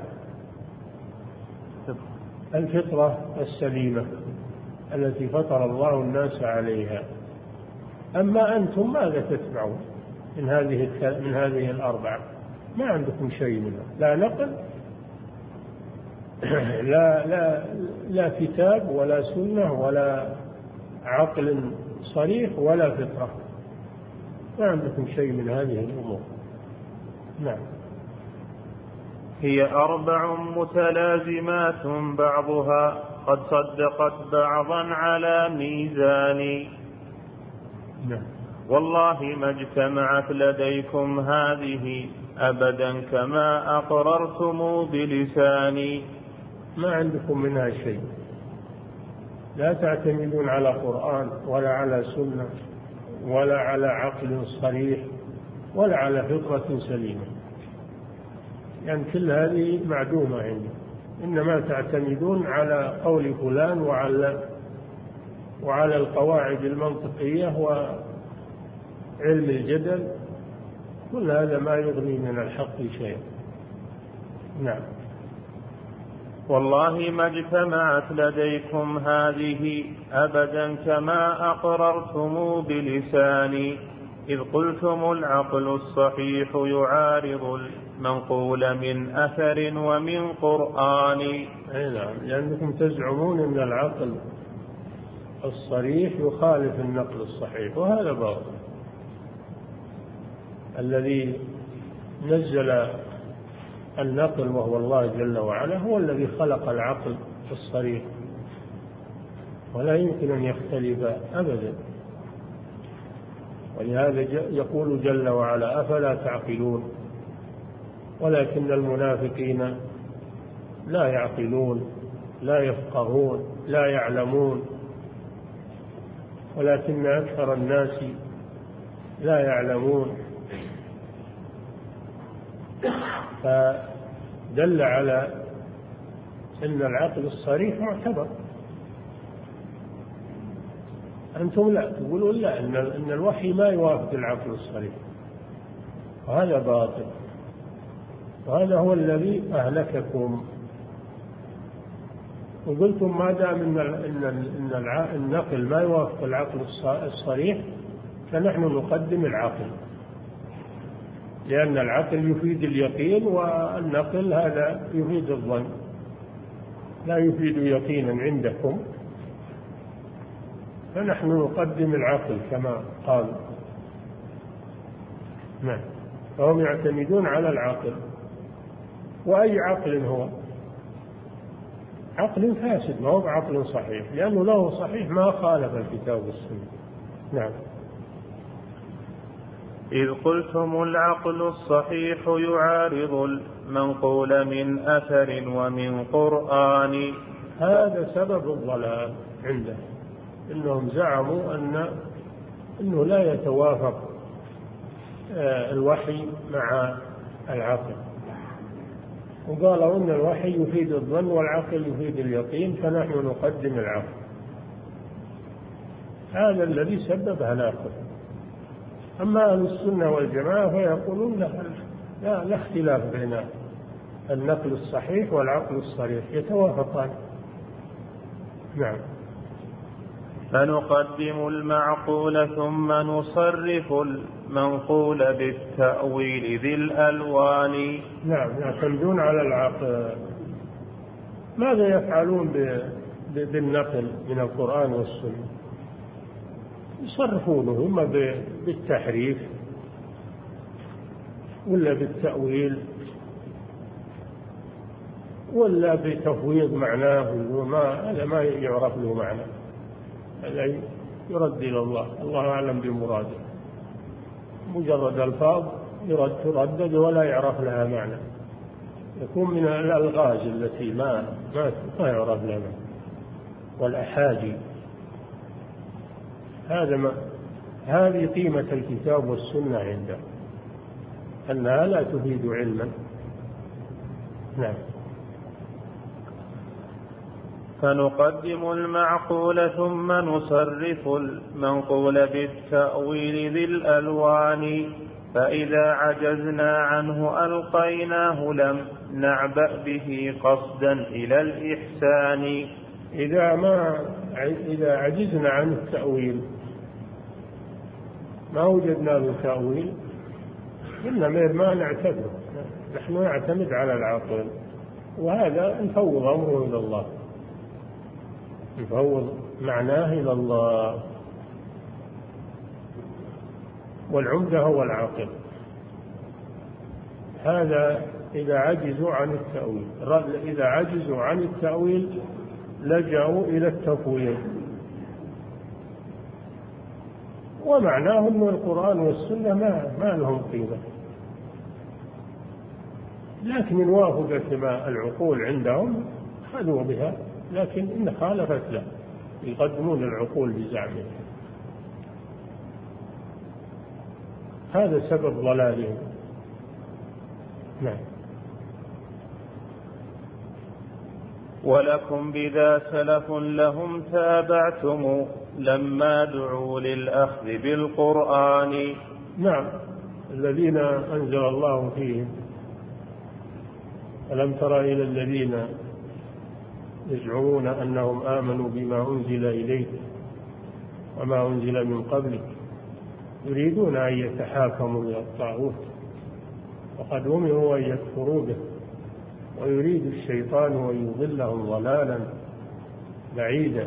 الفطرة السليمة التي فطر الله الناس عليها. أما أنتم ماذا تتبعون من هذه ال4؟ ما عندكم شيء منها، لا نقل، لا كتاب ولا سنة ولا عقل صريح ولا فطرة، ما عندكم شيء من هذه الأمور. نعم. هي 4 متلازمات بعضها قد صدقت بعضا على ميزان. نعم. والله ما اجتمعت لديكم هذه أبدا كما أقررتم بلساني. ما عندكم منها شيء، لا تعتمدون على قرآن ولا على سنة ولا على عقل صريح ولا على فطرة سليمة، يعني كل هذه معدومة عندكم، إنما تعتمدون على قول فلان وعلى القواعد المنطقية وعلم الجدل، كل هذا ما يغني من الحق شيئا. نعم. والله ما اجتمعت لديكم هذه أبدا كما أقررتم بلساني إذ قلتم العقل الصحيح يعارض المنقول من أثر ومن قرآن. نعم، لأنكم تزعمون أن العقل الصريح يخالف النقل الصحيح، وهذا باطل. الذي نزل النقل وهو الله جل وعلا هو الذي خلق العقل الصريح، ولا يمكن أن يختلف أبدا. ولهذا يقول جل وعلا: أفلا تعقلون؟ ولكن المنافقين لا يعقلون، لا يفقهون، لا يعلمون، ولكن أكثر الناس لا يعلمون. فدل على أن العقل الصريح معتبر. أنتم لا تقولون لا، أن الوحي ما يوافق العقل الصريح، وهذا باطل، وهذا هو الذي أهلككم. وقلتم ما دام النقل ما يوافق العقل الصريح فنحن نقدم العقل، لأن العقل يفيد اليقين والنقل هذا يفيد الظن، لا يفيد يقينا عندكم، فنحن نقدم العقل كما قال. نعم، فهم يعتمدون على العقل. وأي عقل هو؟ عقل فاسد، ما هو بعقل صحيح، لأنه لو صحيح ما خالف الكتاب والسنة. نعم. إذ قلتم العقل الصحيح يعارض المنقول من أثر ومن قرآن. هذا سبب الضلال عنده، إنهم زعموا أنه لا يتوافق الوحي مع العقل، وقالوا أن الوحي يفيد الظن والعقل يفيد اليقين، فنحن نقدم العقل. هذا الذي سبب هلاكه. أما أهل السنة والجماعة فيقولون لا اختلاف بين النقل الصحيح والعقل الصريح، يتوافقان. نعم. فنقدم المعقول ثم نصرف المنقول بالتأويل ذي الألوان. نعم، يعتمدون على العقل. ماذا يفعلون بالنقل من القرآن والسنة؟ يصرفونه إما بالتحريف ولا بالتأويل ولا بتفويض معناه، هذا ما يعرف له معنى، هذا يرد إلى الله، الله أعلم بمراده، مجرد ألفاظ تردد ولا يعرف لها معنى، يكون من الألغاز التي ما يعرف لها معنى والأحاجي. هذه قيمة الكتاب والسنة عنده، أنها لا تفيد علما. نعم. فنقدم المعقول ثم نصرف المنقول بالتأويل ذي الألوان، فإذا عجزنا عنه ألقيناه لم نعبأ به قصدا إلى الإحسان. إذا عجزنا عن التأويل، ما وجدنا له تأويل، إنما ما نعتبر، نحن نعتمد على العقل، وهذا نفوض أمره إلى الله، نفوض معناه إلى الله، والعمدة هو العقل. هذا إذا عجزوا عن التأويل. إذا عجزوا عن التأويل لجأوا إلى التفويض، ومعناه أن القرآن والسنة ما لهم قيمة، لكن إن وافقت ما العقول عندهم خذوا بها، لكن إن خالفت لا يقدمون العقول بزعمهم. هذا سبب ضلالهم. نعم. ولكم بذا سلف لهم تابعتم لما دعوا للأخذ بالقرآن. نعم، الذين أنزل الله فيهم. ألم تر إلى الذين يزعمون أنهم آمنوا بما أنزل إليك وما أنزل من قبلك يريدون أن يتحاكموا إلى الطاغوت وقد أمروا أن يكفروا به، ويريد الشيطان أن يضلهم ضلالا بعيدا.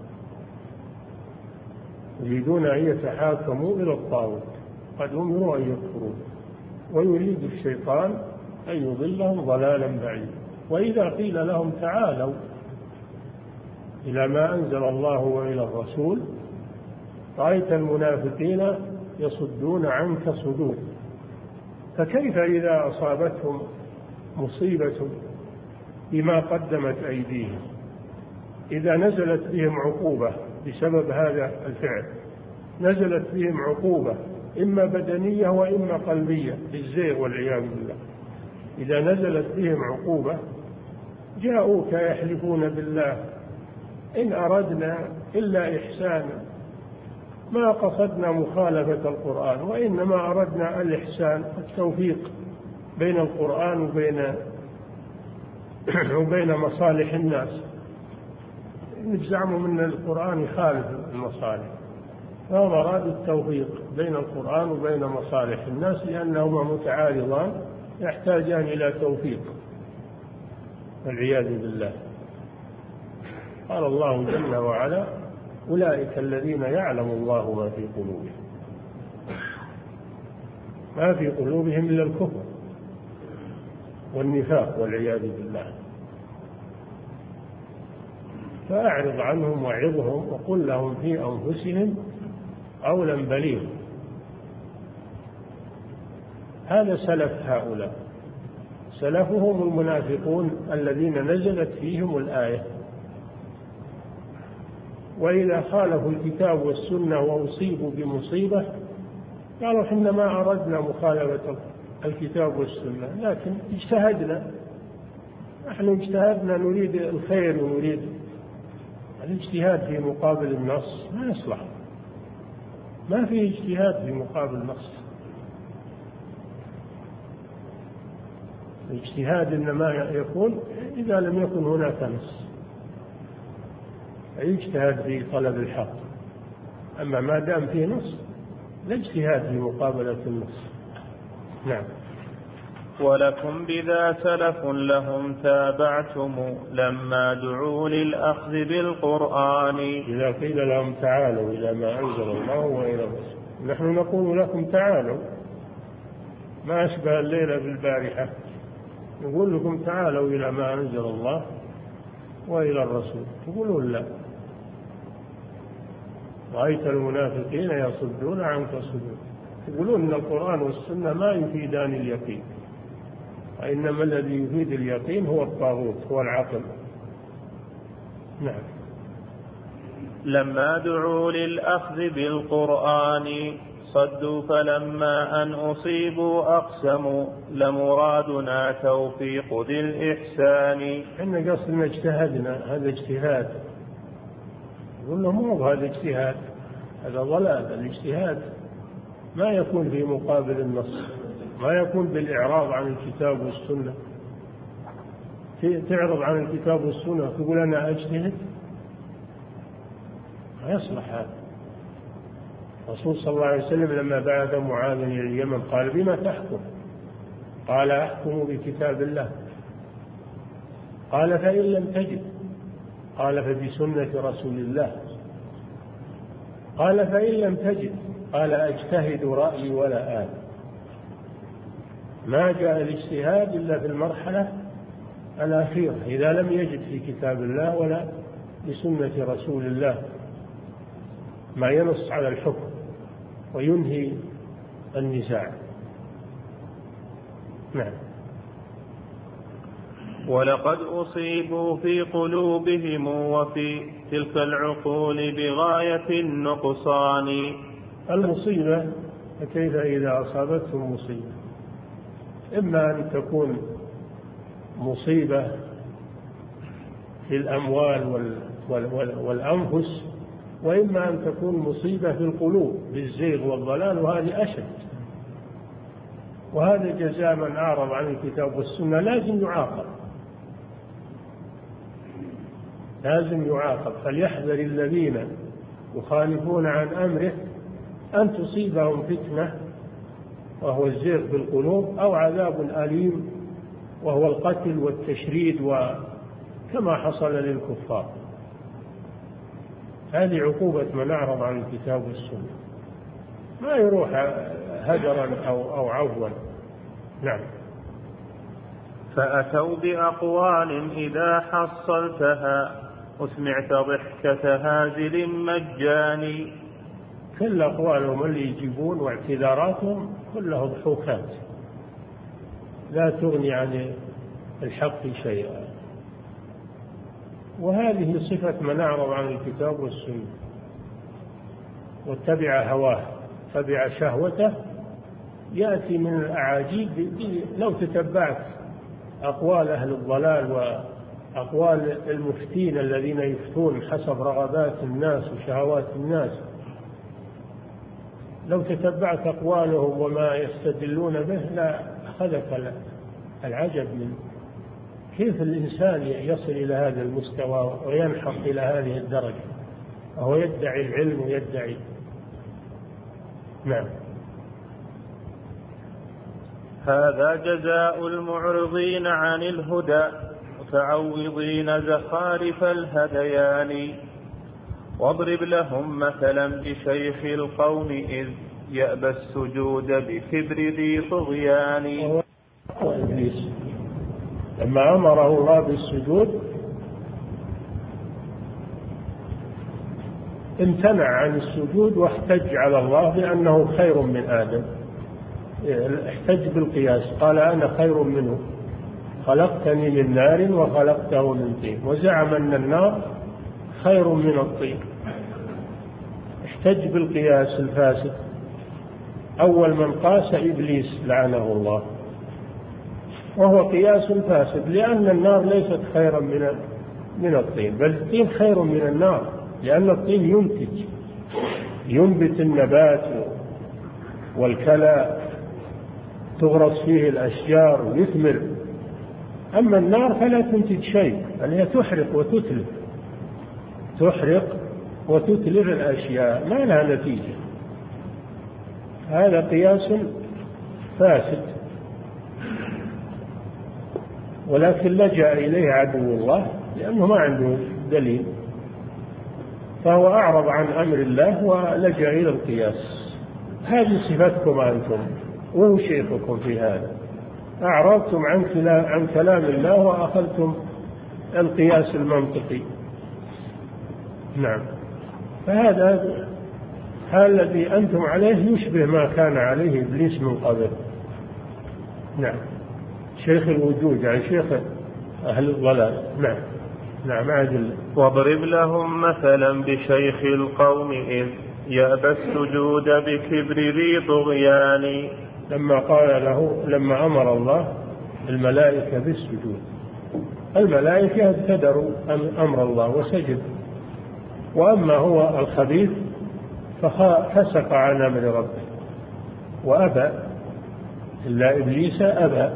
يريدون أن يتحاكموا إلى الطاغوت قد أمروا أن يكفروا، ويريد الشيطان أن يضلهم ضلالا بعيدا. وإذا قيل لهم تعالوا إلى ما أنزل الله وإلى الرسول رأيت المنافقين يصدون عنك صدور. فكيف إذا أصابتهم مصيبة بما قدمت أيديهم، إذا نزلت بهم عقوبة بسبب هذا الفعل، نزلت بهم عقوبة إما بدنية وإما قلبية بالزيغ والعياذ بالله، إذا نزلت بهم عقوبة جاءوك يحلفون بالله إن أردنا إلا إحسانا ما قصدنا مخالفة القرآن وإنما أردنا الإحسان، التوفيق بين القرآن وبين مصالح الناس. زعموا أن القرآن يخالف المصالح، فهم أرادوا التوفيق بين القرآن وبين مصالح الناس لأنهما متعارضان يحتاجان إلى توفيق، والعياذ بالله. قال الله جل وعلا: أولئك الذين يعلم الله ما في قلوبهم، ما في قلوبهم إلا الكفر والنفاق والعياذ بالله. فأعرض عنهم وعظهم وقل لهم في أنفسهم قولا بليغا. هذا سلف هؤلاء، سلفهم المنافقون الذين نزلت فيهم الآية، وإذا خالفوا الكتاب والسنة وأصيبوا بمصيبة قالوا: إحنا ما أردنا مخالفة الكتاب والسنة، لكن اجتهدنا، نحن اجتهدنا، نريد الخير ونريد الاجتهاد في مقابل النص ما يصلح، ما في اجتهاد في مقابل النص. الاجتهاد إنما يكون إذا لم يكن هناك نص، يجتهد في طلب الحق، أما ما دام فيه نص لا اجتهاد في مقابلة النص. نعم. ولكم بذا سلف لهم تابعتم لما دعوا للأخذ بالقرآن. إذا قيل لهم تعالوا إلى ما أنزل الله وإلى الرسول، نحن نقول لكم تعالوا، ما أشبه الليلة بالبارحة، نقول لكم تعالوا إلى ما أنزل الله وإلى الرسول، تقولون لا. رأيت المنافقين يصدون عنك صدور، يقولون أن القرآن والسنة ما يفيدان اليقين، وإنما الذي يفيد اليقين هو الطاغوت، هو العقل. نعم. لما دعوا للأخذ بالقرآن صدوا فلما أن أصيبوا أقسموا لمرادنا توفيق ذي الإحسان. إحنا قصدنا اجتهدنا، هذا اجتهاد. يقول له مو هذا اجتهاد، هذا ضلال. الاجتهاد ما يكون في مقابل النص، ما يكون بالإعراض عن الكتاب والسنة. تعرض عن الكتاب والسنة تقول أنا أجتهد، ما يصلح هذا. الرسول صلى الله عليه وسلم لما بعث معاذ إلى اليمن قال: بما تحكم؟ قال: أحكم بكتاب الله. قال: فإن لم تجد؟ قال: فبسنة رسول الله. قال: فإن لم تجد؟ قال: أجتهد رأيي ولا آل. ما جاء الاجتهاد إلا في المرحلة الأخيرة، إذا لم يجد في كتاب الله ولا بسنة رسول الله ما ينص على الحكم وينهي النزاع. نعم. ولقد أصيبوا في قلوبهم وفي تلك العقول بغاية النقصان. المصيبة كيف إذا أصابتهم مصيبة؟ إما أن تكون مصيبة في الأموال والأنفس، وإما أن تكون مصيبة في القلوب بالزيغ والضلال، وهذه أشد. وهذا جزاء من أعرض عن الكتاب والسنة، لازم يعاقب، لازم يعاقب. فليحذر الذين يخالفون عن أمره أن تصيبهم فتنة وهو الزيغ في القلوب، أو عذاب أليم وهو القتل والتشريد، وكما حصل للكفار. هذه عقوبة من أعرض عن الكتاب والسنة، ما يروح هجرا أو عفوا. نعم. فأتوا بأقوال إذا حصلتها وسمعت ضحكة هازل مجاني. كل أقوالهم اللي يجيبون واعتذاراتهم كلها ضحوكات لا تغني عن الحق شيئا. وهذه صفة من أعرض عن الكتاب والسنة واتبع هواه، تبع شهوته، يأتي من الأعاجيب. لو تتبعت أقوال أهل الضلال وأقوال المفتين الذين يفتون حسب رغبات الناس وشهوات الناس، لو تتبعت أقوالهم وما يستدلون به لا أخذك العجب كيف الإنسان يصل إلى هذا المستوى وينحط إلى هذه الدرجة وهو يدعي العلم ويدعي. نعم. هذا جزاء المعرضين عن الهدى متعوضين زخارف الهذيان. واضرب لهم مثلا بشيخ القوم إذ يأبى السجود بكبر ذي طغيان. وإبليس لما أمره الله بالسجود امتنع عن السجود واحتج على الله بأنه خير من آدم. احتج بالقياس، قال أنا خير منه، خلقتني من نار وخلقته من طين، وزعم أن النار خير من الطين. احتج بالقياس الفاسد. أول من قاس إبليس لعنه الله، وهو قياس فاسد، لأن النار ليست خيرا من الطين، بل الطين خير من النار، لأن الطين ينبت النبات والكلى، تغرس فيه الأشجار ويثمر. أما النار فلا تنتج شيء، يعني تحرق وتتلف، تحرق وتتلف الأشياء، ما لها نتيجة. هذا قياس فاسد، ولكن لجأ إليه عدو الله لأنه ما عنده دليل، فهو أعرض عن أمر الله ولجأ إلى القياس. هذه صفتكم أنتم وهو شيخكم في هذا، أعرضتم عن كلام الله وأخذتم القياس المنطقي. نعم. فهذا الذي أنتم عليه يشبه ما كان عليه إبليس من قبل. نعم. شيخ الوجود يعني شيخ أهل الضلال. نعم. نعم. عدل. واضرب لهم مثلا بشيخ القوم إذ يأبى السجود بكبر ذي طغيان. لما أمر الله الملائكة بالسجود، الملائكة ابتدروا أمر الله وسجد، وأما هو الخبيث ففسق عن أمر ربه وأبى، إلا إبليس أبى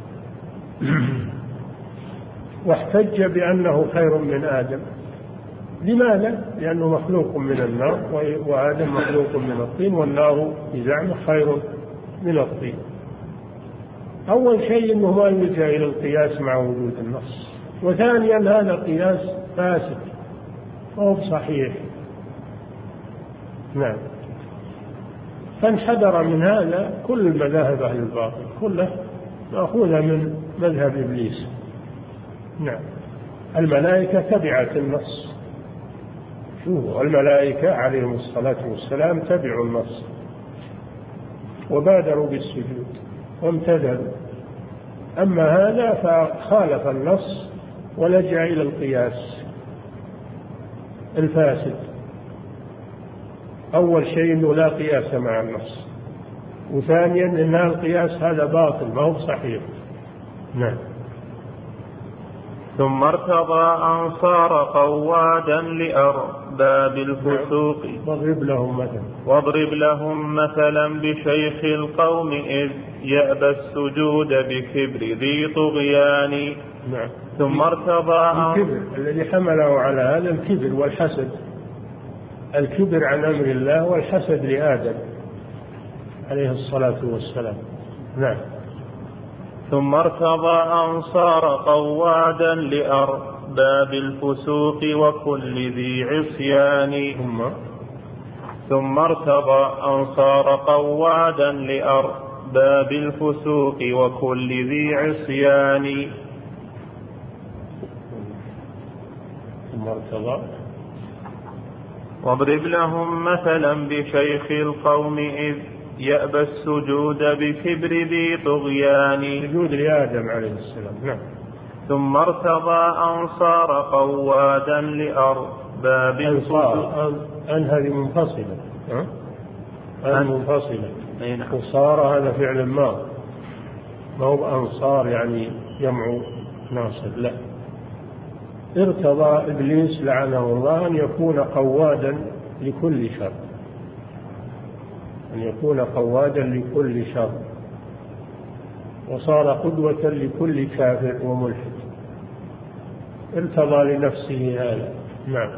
واحتج بأنه خير من آدم. لماذا؟ لأنه مخلوق من النار وآدم مخلوق من الطين، والنار بزعمه خير من الطين. أول شيء أنه ما يلجأ إلى القياس مع وجود النص، وثانيا هذا قياس فاسد وهو صحيح. نعم. فانحدر من هذا كل المذاهب أهل الباطل، كلها مأخوذة من مذهب إبليس. نعم. الملائكة تبعت النص، شوفوا الملائكة عليهم الصلاة والسلام تبعوا النص وبادروا بالسجود وامتثلوا. أما هذا فخالف النص ولجأ إلى القياس الفاسد. أول شيء أنه لا قياس مع النص، وثانيا أن القياس هذا باطل ما هو صحيح. نعم. ثم ارتضى أن صار قوادا لأرباب الفسوق. واضرب لهم مثلا بشيخ القوم إذ يأبى السجود بكبر ذي طغيان. نعم. ثم ارتضى الكبر الذي حمله على هذا الكبر والحسد، الكبر عن أمر الله والحسد لآدم عليه الصلاة والسلام. نعم. ثم ارتضى أن صار قوادا لأرباب الفسوق وكل ذي عصيان. ثم ارتضى أن صار قوادا لأرباب الفسوق وكل ذي عصيان. ثم ارتضى. واضرب لهم مثلا بشيخ القوم إذ يأبى السجود بكبر ذي طغيان. سجود لآدم عليه السلام. نعم. ثم ارتضى أن صار قوادا لأرباب الفسوق. أن هذه منفصلة، أن منفصلة. نعم. وصار هذا فعل ماض، ما هو أنصار يعني جمع ناصب، لا. ارتضى إبليس لعنه الله أن يكون قوادا لكل شر، أن يكون قوادا لكل شر، وصار قدوة لكل كافر وملحد. ارتضى لنفسه هذا. نعم.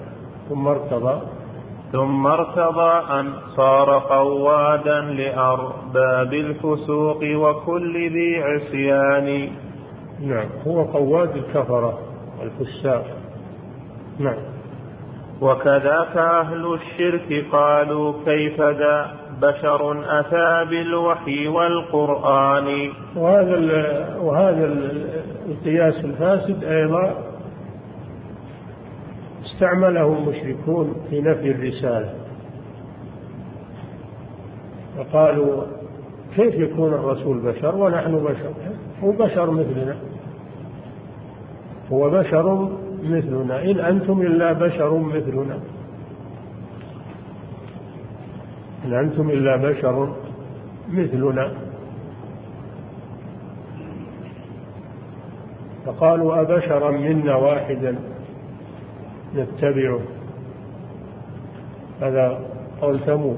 ثم ارتضى أن صار قوادا لأرباب الفسوق وكل ذي عصيان. نعم، هو قواد الكفرة والفساق. نعم. وكذاك أهل الشرك قالوا كيف ذا بشر أتى بالوحي والقرآن. وهذا القياس الفاسد أيضا استعمله المشركون في نفي الرسالة، وقالوا كيف يكون الرسول بشر ونحن بشر؟ هو بشر مثلنا، هو بشر مثلنا، إن أنتم إلا بشر مثلنا، إن أنتم إلا بشر مثلنا. فقالوا أبشرا منا واحدا نتبعه، هذا قول ثمود.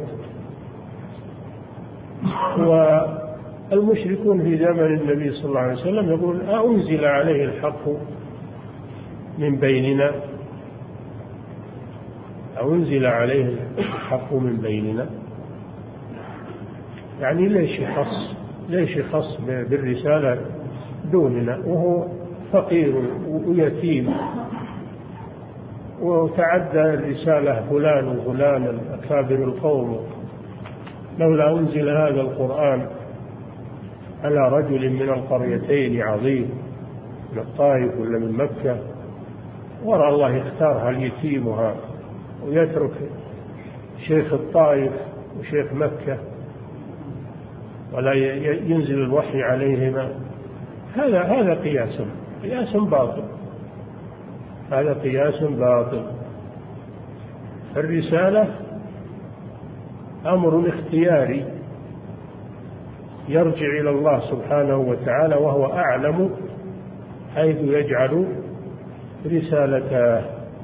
والمشركون في زمن النبي صلى الله عليه وسلم يقول أنزل عليه الحق من بيننا، أنزل عليه الحق من بيننا، يعني ليش يخص بالرسالة دوننا، وهو فقير ويتيم، وتعدى الرسالة فلان وفلان أكابر القوم، لولا أنزل هذا القرآن على رجل من القريتين عظيم، من الطائف ولا من مكة، ورأى الله يختارها اليتيمها ويترك شيخ الطائف وشيخ مكة ولا ينزل الوحي عليهما. هذا قياس باطل، هذا قياس باطل. الرسالة أمر اختياري يرجع إلى الله سبحانه وتعالى، وهو أعلم حيث يجعل رسالته.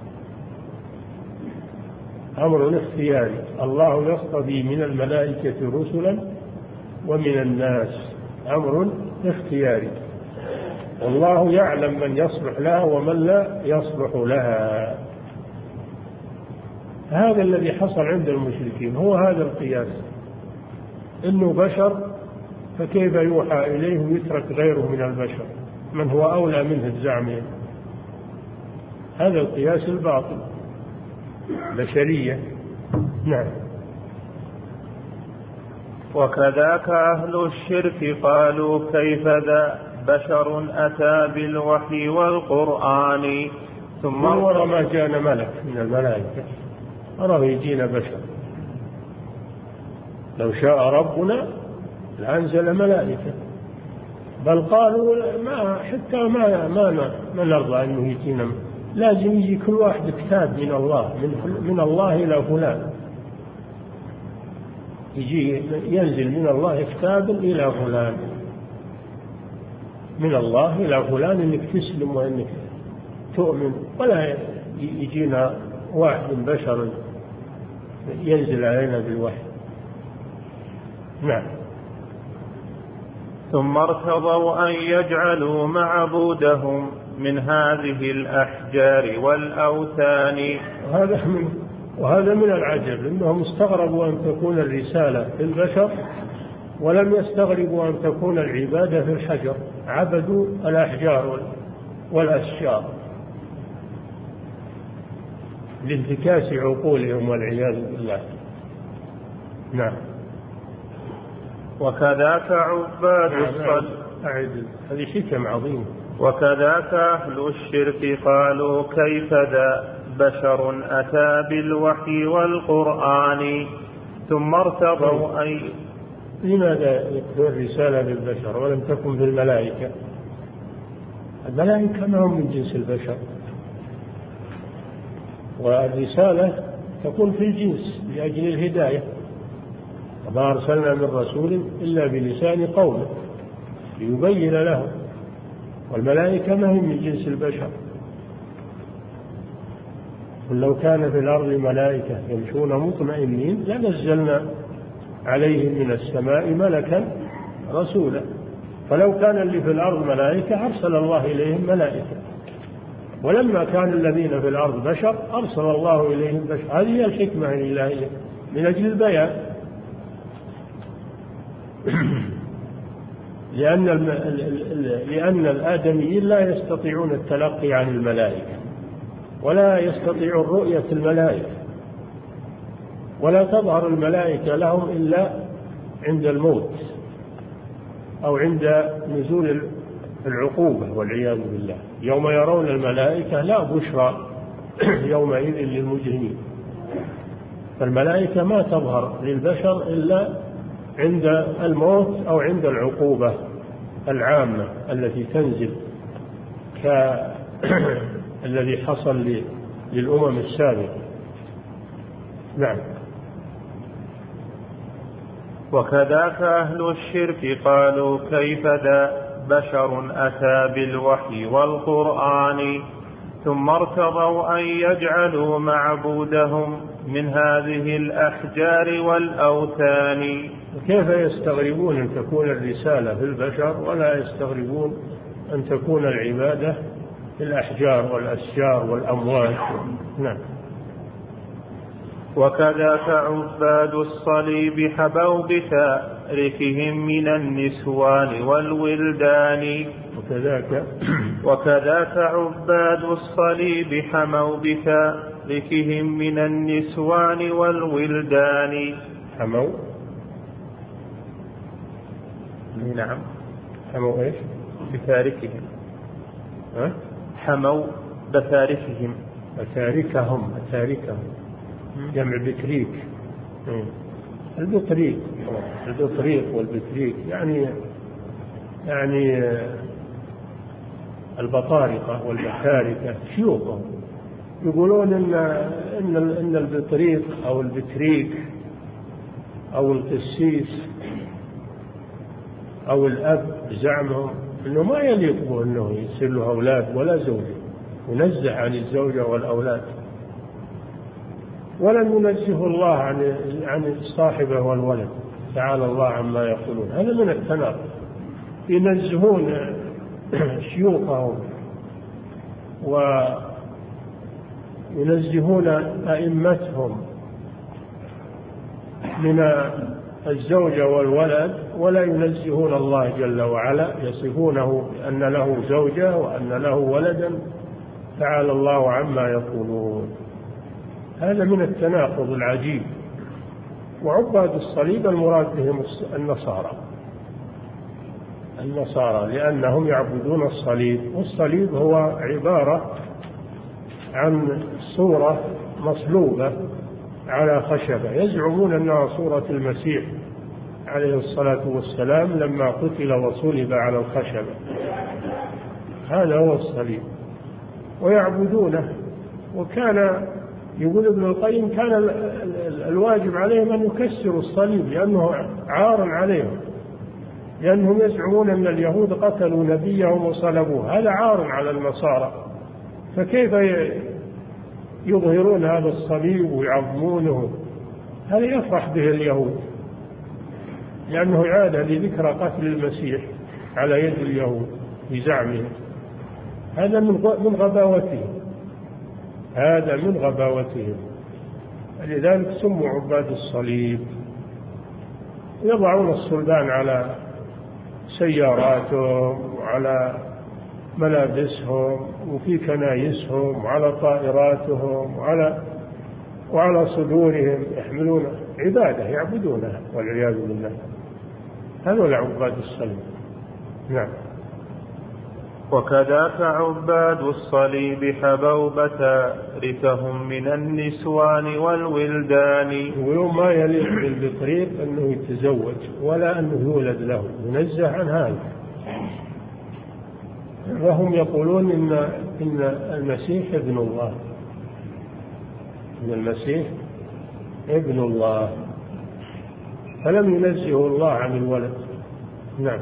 أمر اختياري، الله يقتضي من الملائكة رسلا ومن الناس، أمر اختياري، والله يعلم من يصلح لها ومن لا يصلح لها. هذا الذي حصل عند المشركين، هو هذا القياس، إنه بشر فكيف يوحى إليه ويترك غيره من البشر من هو أولى منه الزعمين. هذا القياس الباطل، بشرية. نعم. وكذاك أهل الشرك قالوا كيف ذا بشر أتى بالوحي والقرآن. ثم ورا ما جاءنا ملك من الملائكة، أراه يجينا بشر، لو شاء ربنا لأنزل ملائكة، بل قالوا حتى ما نرضى أنه يجينا، لازم يجي كل واحد كتاب من الله، من الله إلى فلان، يجي ينزل من الله كتاب إلى فلان، من الله إلى فلان، إنك تسلم وإنك تؤمن، ولا يجينا واحد بشر ينزل علينا بالوحي. نعم. ثم ارتضوا أن يجعلوا معبودهم من هذه الأحجار والأوثان. وهذا من العجب، إنهم استغربوا أن تكون الرسالة في البشر ولم يستغربوا أن تكون العبادة في الحجر، عبدوا الأحجار والأشجار لانتكاس عقولهم والعياذ بالله. نعم. وكذاك عباد الصد، هذه حكم عظيمة. وكذاك أهل الشرك قالوا كيف ذا بشر أتى بالوحي والقرآن. ثم ارتضوا أن لماذا يكون الرسالة للبشر ولم تكن في الملائكة؟ الملائكة ما هم من جنس البشر، والرسالة تكون في الجنس لأجل الهداية، وما أرسلنا من رسول إلا بلسان قومه ليبين لهم، والملائكة ما هم من جنس البشر. ولو كان في الأرض ملائكة يمشون مطمئنين لنزلنا عليهم من السماء ملكا رسولا، فلو كان اللي في الأرض ملائكة أرسل الله إليهم ملائكة، ولما كان الذين في الأرض بشر أرسل الله إليهم بشر. هذه هي الحكمة الإلهية من أجل البيان. لأن الآدميين لا يستطيعون التلقي عن الملائكة، ولا يستطيعون رؤية الملائكة، ولا تظهر الملائكة لهم إلا عند الموت أو عند نزول العقوبة والعياذ بالله. يوم يرون الملائكة لا بشرى يومئذ للمجرمين. فالملائكة ما تظهر للبشر إلا عند الموت أو عند العقوبة العامة التي تنزل كالذي حصل للأمم السابقة. نعم. وكذاك أهل الشرك قالوا كيف ذا بشر أتى بالوحي والقرآن ثم ارتضوا أن يجعلوا معبودهم من هذه الأحجار والأوثان. كيف يستغربون أن تكون الرسالة في البشر ولا يستغربون أن تكون العبادة في الأحجار والأشجار والأموات؟ نعم. وكذاك عباد الصليب حبوا بتاركهم من النسوان والولدان. وكذاك عباد الصليب حموا بتاركهم من النسوان والولدان. حموا؟ نعم. حموا إيش؟ بتاركهم. حموا بتاركهم. بتاركهم جمع بتريك. البطريق والبتريك يعني البطارقة والبتاركة شيوخهم يقولون إن البطريق أو البتريك أو القسيس أو الأب زعمهم إنه ما يليق به إنه يصير له أولاد ولا زوجة، ينزه عن الزوجة والأولاد، ولن ينزه الله عن الصاحبة والولد، تعالى الله عما يقولون. هذا من التناقض. ينزهون شيوخهم وينزهون أئمتهم من الزوجة والولد، ولا ينزهون الله جل وعلا، يصفونه أن له زوجة وأن له ولدا، تعالى الله عما يقولون. هذا من التناقض العجيب. وعباد الصليب المراد بهم النصارى لأنهم يعبدون الصليب، والصليب هو عبارة عن صورة مصلوبة على خشبة، يزعمون أنها صورة المسيح عليه الصلاة والسلام لما قتل وصلب على الخشبة. هذا هو الصليب ويعبدونه. وكان يقول ابن القيم كان الواجب عليهم أن يكسروا الصليب لأنه عار عليهم، لأنهم يزعمون أن اليهود قتلوا نبيهم وصلبوه، هذا عار على النصارى. فكيف يظهرون هذا الصليب ويعظمونه؟ هذا يفرح به اليهود لأنه عاد لذكرى قتل المسيح على يد اليهود بزعمهم. هذا من غباوتهم. لذلك سموا عباد الصليب. يضعون الصلبان على سياراتهم وعلى ملابسهم وفي كنايسهم وعلى طائراتهم وعلى صدورهم، يحملون عبادة يعبدونها والعياذ بالله. هذول عباد الصليب. نعم. وكذاك عباد الصليب حبوا بتاركهم من النسوان والولدان. ويوم ما يليق بالبطريق أنه يتزوج ولا أنه يولد له، ينزه عن هذا. وهم يقولون إن المسيح ابن الله، إن المسيح ابن الله، فلم ينزه الله عن الولد. نعم.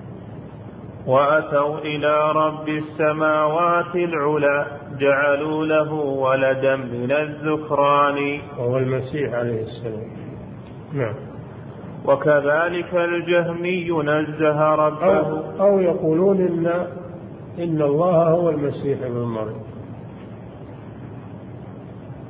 وأتوا إلى رب السماوات العلى جعلوا له ولدا من الذكران، وهو المسيح عليه السلام. نعم. وكذلك الجهمي نزه ربه، أو يقولون إن الله هو المسيح ابن مريم،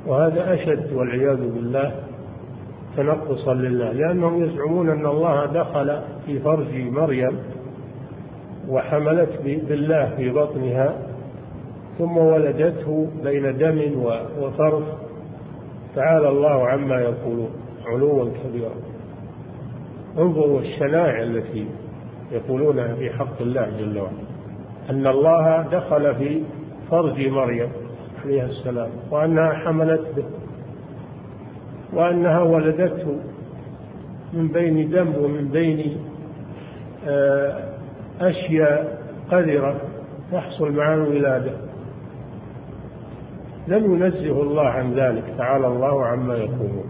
وهذا أشد والعياذ بالله تنقصا لله، لأنهم يزعمون أن الله دخل في فرج مريم وحملت بالله في بطنها ثم ولدته بين دم وفرث، تعالى الله عما يقولون علوا كبيرا. انظروا الشنائع التي يقولونها في حق الله جل وعلا، أن الله دخل في فرج مريم عليها السلام وأنها حملت به وأنها ولدته من بين دم ومن بين أشياء قذرة تحصل مع الولادة. لم ينزه الله عن ذلك، تعالى الله عما يقولون،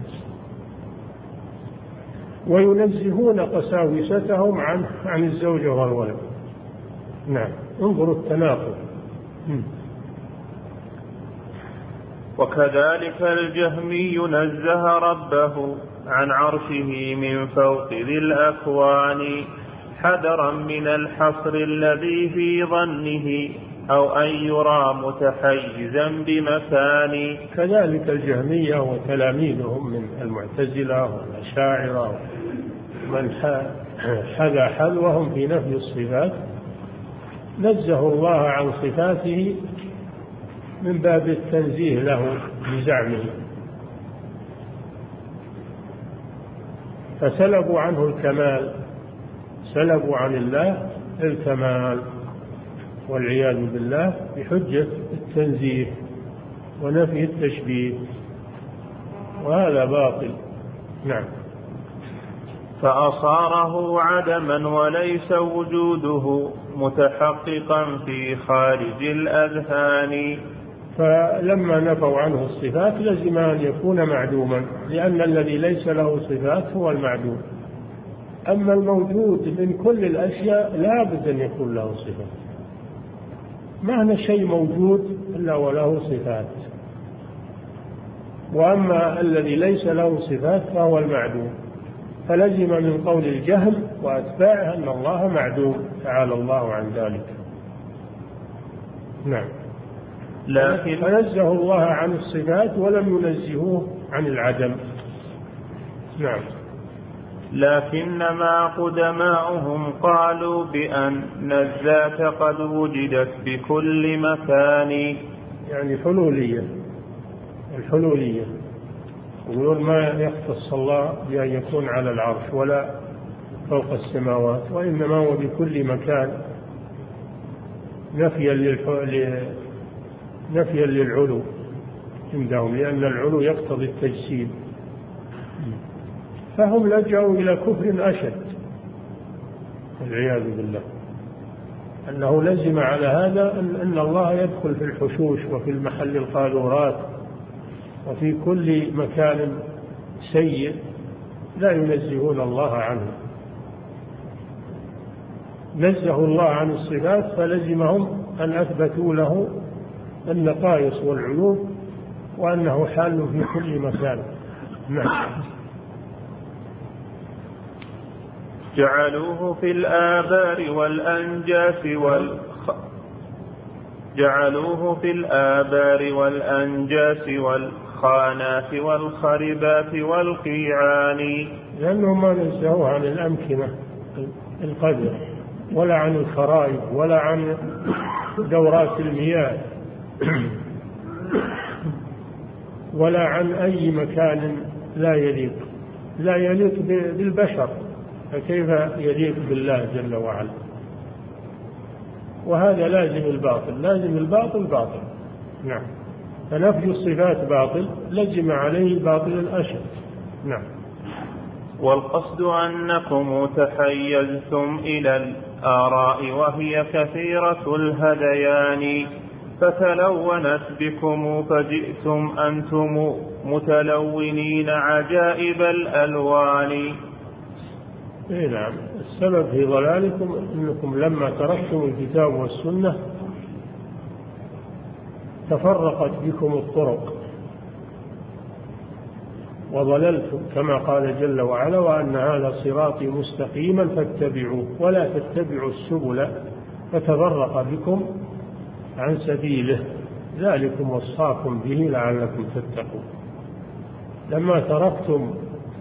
وينزهون قساوستهم عن الزوجة والولد. نعم، انظروا التناقض. وكذلك الجهمي نزه ربه عن عرشه من فوق ذي الأكوان حذرا من الحصر الذي في ظنه أو أن يرى متحيزا بمكان. كذلك الجهمية وتلاميذهم من المعتزلة والأشاعرة من حذا حذوهم في نفي الصفات نزه الله عن صفاته من باب التنزيه له بزعمه، فسلبوا عنه الكمال، سلبوا عن الله الكمال والعياذ بالله بحجة التنزيه ونفي التشبيه، وهذا باطل. نعم. فأصاره عدما وليس وجوده متحققا في خارج الأذهان. فلما نفوا عنه الصفات لزم أن يكون معدوما، لأن الذي ليس له صفات هو المعدوم. أما الموجود من كل الأشياء لا بد أن يكون له صفات، ما هنا شيء موجود إلا وله صفات، وأما الذي ليس له صفات فهو المعدوم، فلزم من قول الجهم وأتباعه أن الله معدوم، تعالى الله عن ذلك. نعم. لكن فنزه الله عن الصفات ولم ينزهوه عن العدم. نعم. لكنما قدماؤهم قالوا بأن الذات قد وجدت بكل مكان، يعني الحلولية يقولون ما يختص الله بأن يكون على العرش ولا فوق السماوات، وإنما هو بكل مكان، نفيا للعلو عندهم، لأن العلو يقتضي التجسيد، فهم لجأوا إلى كفر أشد والعياذ بالله، أنه لزم على هذا أن الله يدخل في الحشوش وفي المحل القاذورات وفي كل مكان سيء لا ينزهون الله عنه. نزهوا الله عن الصفات فلزمهم أن أثبتوا له النقائص والعيوب وأنه حال في كل مكان. نعم. جعلوه في الآبار والأنجاس والخانات والخربات والقيعان، لأنهم ما نزهوا عن الأمكنة القدر ولا عن الخرائب ولا عن دورات المياه ولا عن أي مكان لا يليق بالبشر، فكيف يليق بالله جل وعلا؟ وهذا لازم الباطل باطل. نعم. فنفي الصفات باطل لزم عليه الباطل الأشد. نعم. والقصد أنكم تحيزتم إلى الآراء وهي كثيرة الهذيان، فتلونت بكم فجئتم أنتم متلونين عجائب الألوان. نعم. السبب في ضلالكم أنكم لما تركتم الكتاب والسنة تفرقت بكم الطرق وضللتم، كما قال جل وعلا: وأن هذا صراطي مستقيما فاتبعوه ولا تتبعوا السبل فتفرق بكم عن سبيله. ذلكم وصاكم به لعلكم تتقون. لما تركتم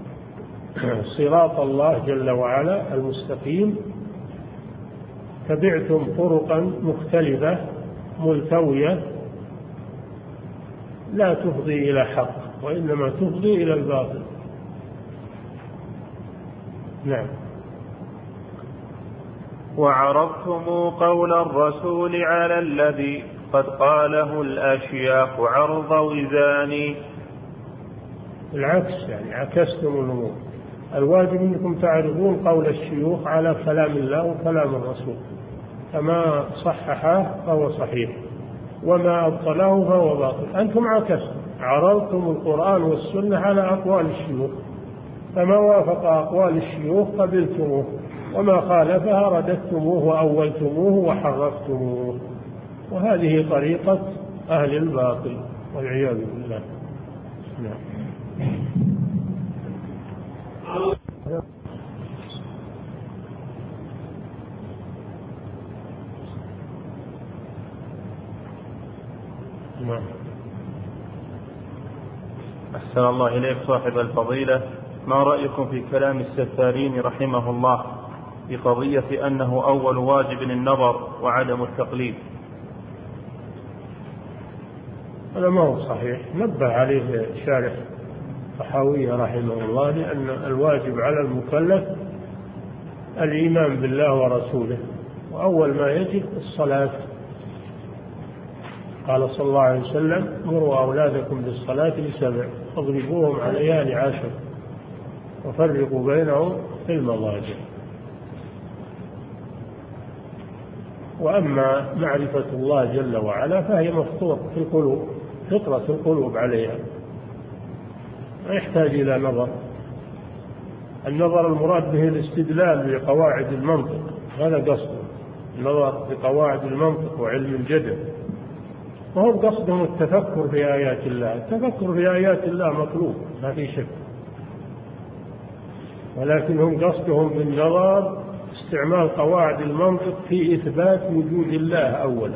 صراط الله جل وعلا المستقيم تبعتم طرقا مختلفة ملتوية لا تفضي إلى حق وإنما تفضي إلى الباطل. نعم. وعرضتم قول الرسول على الذي قد قاله الأشياخ عرض وزان. العكس، يعني عكستم الأمور. الواجب أنكم تعرضون قول الشيوخ على كلام الله وكلام الرسول، فما صححه فهو صحيح وما أبطله فهو باطل. أنتم عكستم، عرضتم القرآن والسنة على أقوال الشيوخ، فما وافق أقوال الشيوخ قبلتموه وما خالفها رددتموه وأولتموه وحرفتموه، وهذه طريقة أهل الباطل والعياذ بالله. نعم. أحسن الله إليك صاحب الفضيلة، ما رأيكم في كلام السفارين رحمه الله في قضية أنه أول واجب النظر وعدم التقليد؟ هذا ما هو صحيح، نبه عليه شارح طحاوية رحمه الله، لأن الواجب على المكلف الإيمان بالله ورسوله، وأول ما يجب الصلاة. قال صلى الله عليه وسلم: مروا أولادكم بالصلاة ل7 واضربوهم عليها ل10 وفرقوا بينهم في المضاجع. وأما معرفة الله جل وعلا فهي مفطورة في القلوب، فطرة القلوب عليها، لا يحتاج إلى نظر. النظر المراد به الاستدلال بقواعد المنطق، هذا قصده، النظر بقواعد المنطق وعلم الجدل، وهم قصدهم التفكر في آيات الله. التفكر في آيات الله مطلوب ما في شك، ولكن هم قصدهم بالنظر استعمال قواعد المنطق في إثبات وجود الله أولا.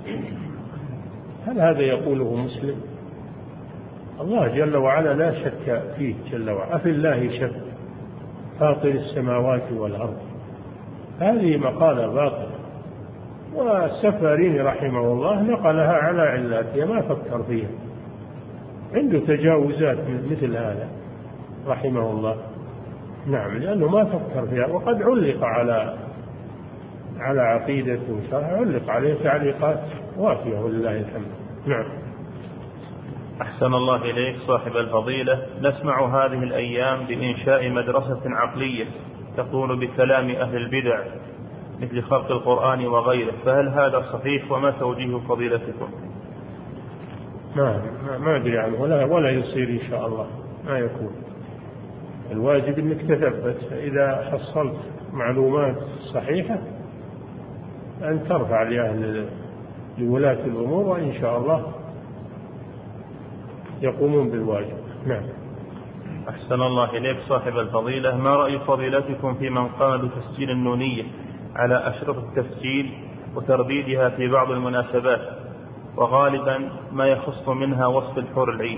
هل هذا يقوله مسلم؟ الله جل وعلا لا شك فيه جل وعلا، أفي الله شك فاطر السماوات والأرض. هذه مقالة باطلة، والسفارين رحمه الله نقلها على علاتها، ما فكر فيها، عنده تجاوزات مثل هذا رحمه الله. نعم، لأنه ما فكر فيها، وقد علق على عقيدته وشرح، علق عليه تعليقات وافية ولله الحمد. نعم. أحسن الله إليك صاحب الفضيلة، نسمع هذه الأيام بإنشاء مدرسة عقلية تقول بكلام أهل البدع مثل خلق القرآن وغيره، فهل هذا صحيح وما توجيه فضيلتكم؟ ما أدري عنه ولا يصير إن شاء الله، ما يكون. الواجب أنك تثبت، إذا حصلت معلومات صحيحة أن ترفع لولاة الأمور، وإن شاء الله يقومون بالواجب. نعم. أحسن الله إليك صاحب الفضيلة، ما رأي فضيلتكم في من قام بتسجيل النونية على أشرطة التسجيل وترديدها في بعض المناسبات، وغالبا ما يخص منها وصف الحور العين؟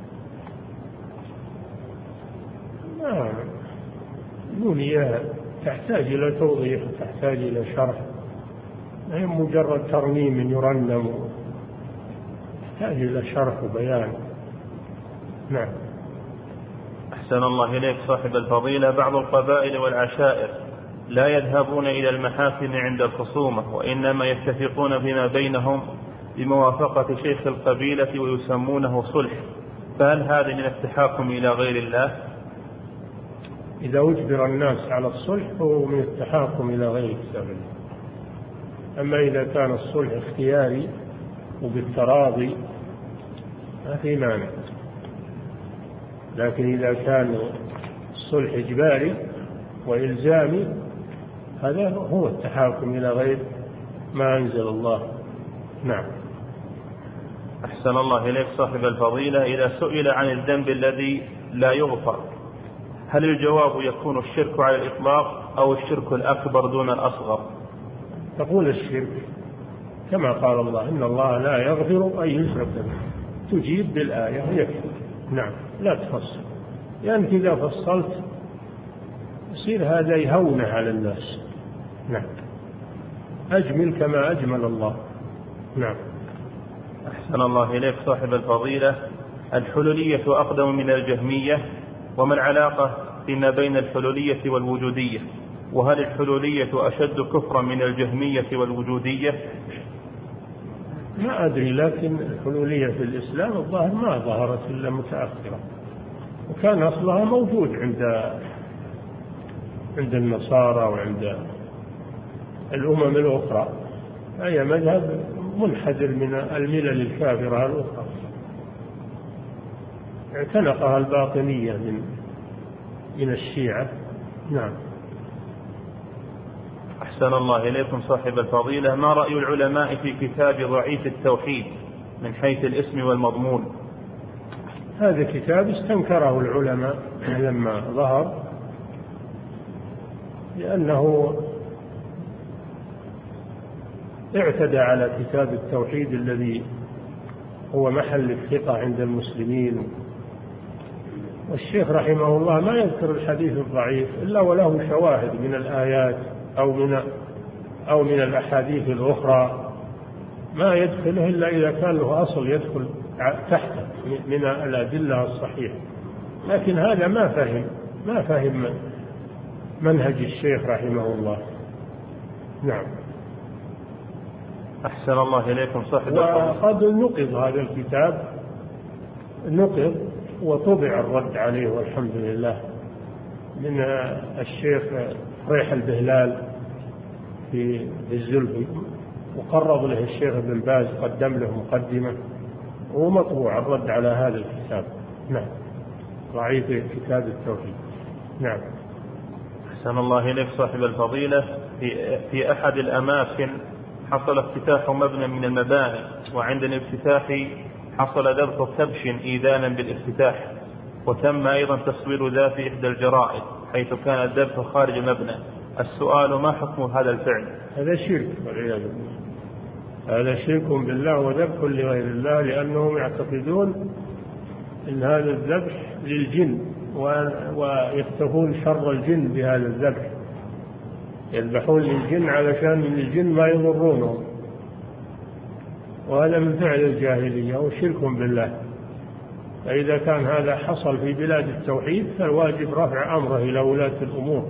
النونية تحتاج إلى توضيح، تحتاج إلى شرح، ما هي مجرد ترميم يرنم، تحتاج إلى شرح وبيان. نعم. أحسن الله إليك صاحب الفضيلة، بعض القبائل والعشائر لا يذهبون إلى المحاكم عند الخصومة، وإنما يتفقون فيما بينهم بموافقة شيخ القبيلة ويسمونه صلح، فهل هذا من التحاكم إلى غير الله؟ إذا أجبر الناس على الصلح فهو من التحاكم إلى غير كتاب الله. أما إذا كان الصلح اختياري وبالتراضي ما في مانع، لكن إذا كان الصلح إجباري وإلزامي هذا هو التحاكم إلى غير ما أنزل الله. نعم. أحسن الله إليك صاحب الفضيلة، إذا سئل عن الذنب الذي لا يغفر هل الجواب يكون الشرك على الإطلاق أو الشرك الأكبر دون الأصغر؟ تقول الشرك كما قال الله إن الله لا يغفر أن يشرك به، تجيب بالآية يكفي. نعم، لا تفصل، لأنك إذا فصلت يصير هذا يهون على الناس. نعم، أجمل كما أجمل الله. نعم. أحسن الله إليك صاحب الفضيلة، الحلولية أقدم من الجهمية، وما العلاقة فيما بين الحلولية والوجودية؟ وهل الحلولية أشد كفرا من الجهمية والوجودية؟ ما أدري، لكن الحلولية في الإسلام الظاهر ما ظهرت إلا متأخرة، وكان أصلها موجود عند النصارى وعند الأمم الأخرى، أي مذهب منحدر من الملل الكافرة الأخرى، اعتنقها الباطنية من الشيعة. نعم. أحسن الله إليكم صاحب الفضيلة، ما رأي العلماء في كتاب ضعيف التوحيد من حيث الاسم والمضمون؟ هذا كتاب استنكره العلماء لما ظهر، لأنه اعتدى على كتاب التوحيد الذي هو محل الثقة عند المسلمين. والشيخ رحمه الله ما يذكر الحديث الضعيف إلا وله شواهد من الآيات أو من الأحاديث الأخرى، ما يدخله إلا إذا كان له أصل يدخل تحته من الأدلة الصحيحة. لكن هذا ما فهم منهج الشيخ رحمه الله. نعم. أحسن الله إليكم صاحب. وقد نقض هذا الكتاب، نقض وطبع الرد عليه والحمد لله من الشيخ ريح البهلال في الزلفي، وقرض له الشيخ ابن باز، قدم له مقدمة ومطبوع الرد على هذا الكتاب. نعم، ضعيف كتاب التوحيد. نعم. أحسن الله إليك صاحب الفضيلة، في أحد الأماكن حصل افتتاح مبنى من المباني، وعند الافتتاح حصل ذبح كبش إيذانا بالافتتاح، وتم أيضا تصوير ذا في إحدى الجرائد حيث كان الذبح خارج المبنى. السؤال: ما حكم هذا الفعل؟ هذا شرك والعياذ بالله، هذا شرك بالله وذبح لغير الله، لأنهم يعتقدون أن هذا الذبح للجن ويختفون شر الجن بهذا الذبح، يذبحون للجن علشان الجن ما يضرونهم، وهذا من فعل الجاهلية وشرك بالله. فإذا كان هذا حصل في بلاد التوحيد فالواجب رفع أمره إلى ولاة الأمور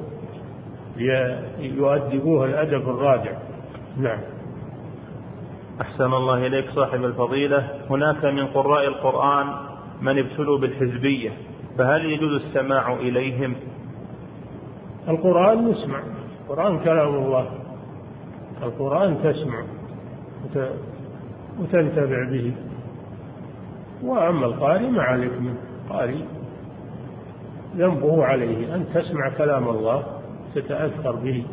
ليؤدبوه الأدب الرادع. نعم. أحسن الله إليك صاحب الفضيلة، هناك من قراء القرآن من ابتلوا بالحزبية، فهل يجوز السماع إليهم؟ القرآن يسمع، القرآن كلام الله، القرآن تسمع وتنتفع به، وأما القارئ ما عليك منه، قارئ ذنبه عليه أن تسمع كلام الله تتأثر به.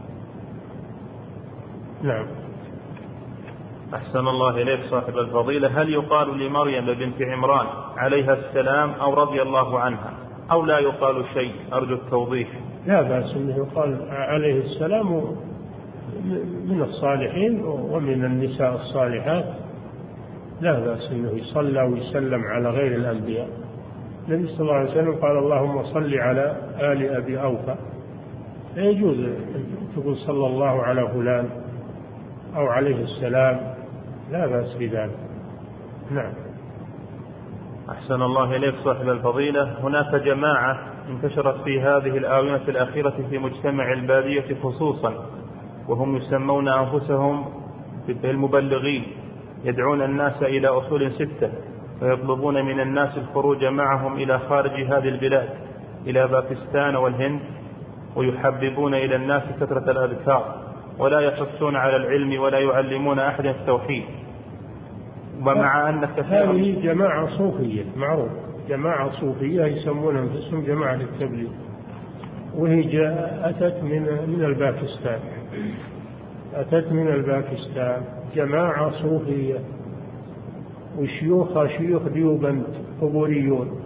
نعم. أحسن الله إليك صاحب الفضيلة، هل يقال لمريم بنت عمران عليها السلام أو رضي الله عنها، أو لا يقال شيء؟ أرجو التوضيح. لا بأس أنه يقال عليه السلام من الصالحين ومن النساء الصالحات، لا بأس أنه يصلى ويسلم على غير الأنبياء. النبي صلى الله عليه وسلم قال اللهم صل على آل أبي أوفى، لا يجوز تقول صلى الله على فلان أو عليه السلام، لا بأس بذلك. نعم. أحسن الله إليك صاحب الفضيلة، هناك جماعة انتشرت في هذه الآونة الأخيرة في مجتمع البادية خصوصا، وهم يسمون أنفسهم بالمبلغين، يدعون الناس إلى أصول 6، ويطلبون من الناس الخروج معهم إلى خارج هذه البلاد إلى باكستان والهند، ويحببون إلى الناس كثرة الأذكار، ولا يحثون على العلم ولا يعلمون أحد التوحيد. ومع أن هذه جماعة صوفية معروف، جماعة صوفية يسمون أنفسهم جماعة التبليغ، وهي أتت من الباكستان، أتت من الباكستان جماعة صوفية، وشيوخها شيوخ ديوبند قبوريون،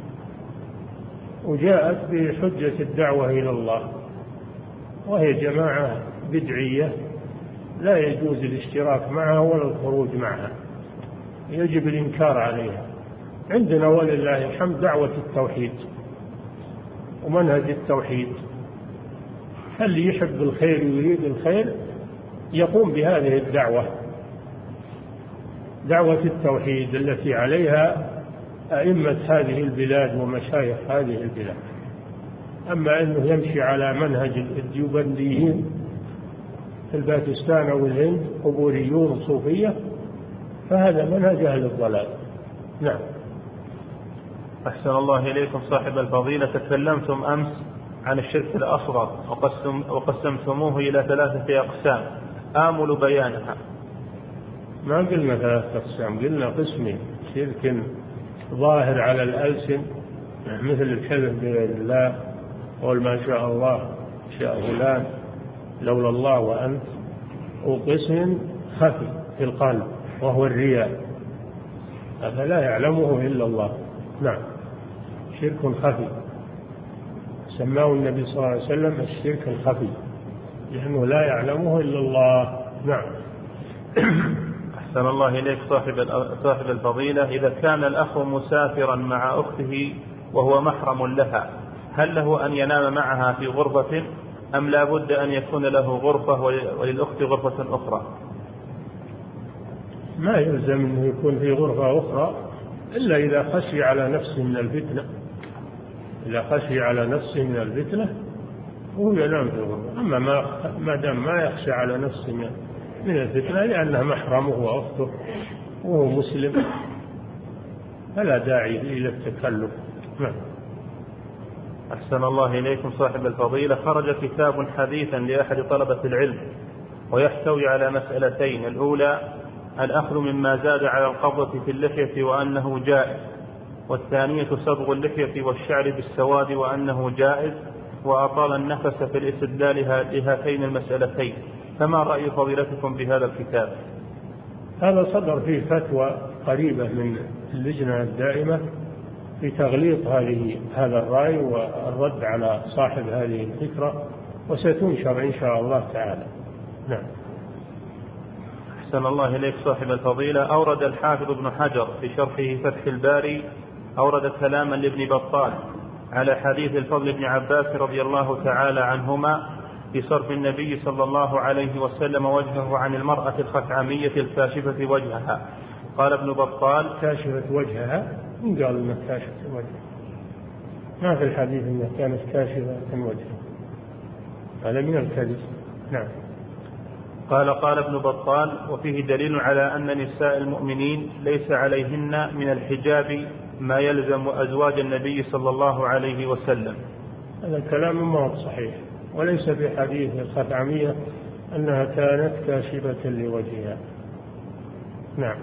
وجاءت بحجة الدعوة إلى الله، وهي جماعة بدعية لا يجوز الاشتراك معها ولا الخروج معها، يجب الإنكار عليها. عندنا ولله الحمد دعوة التوحيد ومنهج التوحيد، اللي يحب الخير ويريد الخير يقوم بهذه الدعوة، دعوة التوحيد التي عليها أئمة هذه البلاد ومشايخ هذه البلاد. أما أنه يمشي على منهج الديوبنديين في الباكستان أو الهند، قبوريون صوفية، فهذا منهج أهل الضلال. نعم. أحسن الله إليكم صاحب الفضيلة، تكلمتم أمس عن الشرك الأصغر وقسمتموه إلى 3 أقسام، آمل بيانها. ما قلنا 3 أقسام، قلنا قسمين: شرك ظاهر على الألسن مثل الحلف بغير الله، قول ما شاء الله شاء فلان لولا الله وأنت، وقسم خفي في القلب وهو الرياء، هذا لا يعلمه إلا الله. نعم، شرك خفي سماه النبي صلى الله عليه وسلم الشرك الخفي، لأنه لا يعلمه إلا الله. نعم. أحسن الله إليك صاحب الفضيلة، إذا كان الأخ مسافرا مع أخته وهو محرم لها، هل له أن ينام معها في غرفة أم لا بد أن يكون له غرفة وللأخت غرفة أخرى؟ ما يلزم أنه يكون في غرفة أخرى إلا إذا خشي على نفسه من الفتنة. إذا خشي على نفسه من الفتنة هو ينام في الغرفة. أما ما دام ما يخشى على نفسه من الفتنة لأنها محرمه وأخته وهو مسلم فلا داعي إلى التكلف. أحسن الله إليكم صاحب الفضيلة، خرج كتاب حديثا لأحد طلبة العلم ويحتوي على مسألتين: الأولى الأخذ مما زاد على القبضة في اللحية وأنه جائز، والثانية صبغ اللحية والشعر بالسواد وأنه جائز، وأطال النفس في الاستدلال لهاتين المسألتين، فما رأي فضيلتكم بهذا الكتاب؟ هذا صدر فيه فتوى قريبة من اللجنة الدائمة في تغليط هذا الرأي والرد على صاحب هذه الفكرة، وستنشر إن شاء الله تعالى. نعم. أحسن الله إليك صاحب الفضيلة، أورد الحافظ ابن حجر في شرحه فتح الباري أورد كلاما لابن بطال على حديث الفضل بن عباس رضي الله تعالى عنهما في صرف النبي صلى الله عليه وسلم وجهه عن المرأة الخثعمية الكاشفة وجهها. قال ابن بطال: كاشفة وجهها؟ من قال إنها كاشفة وجهها؟ ما في الحديث إنها كانت كاشفة وجهها، هذا من الكذب. نعم. قال ابن بطال: وفيه دليل على أن نساء المؤمنين ليس عليهن من الحجاب ما يلزم أزواج النبي صلى الله عليه وسلم. هذا كلام ما هو صحيح، وليس في حديث الخثعمية أنها كانت كاشفة لوجهها. نعم.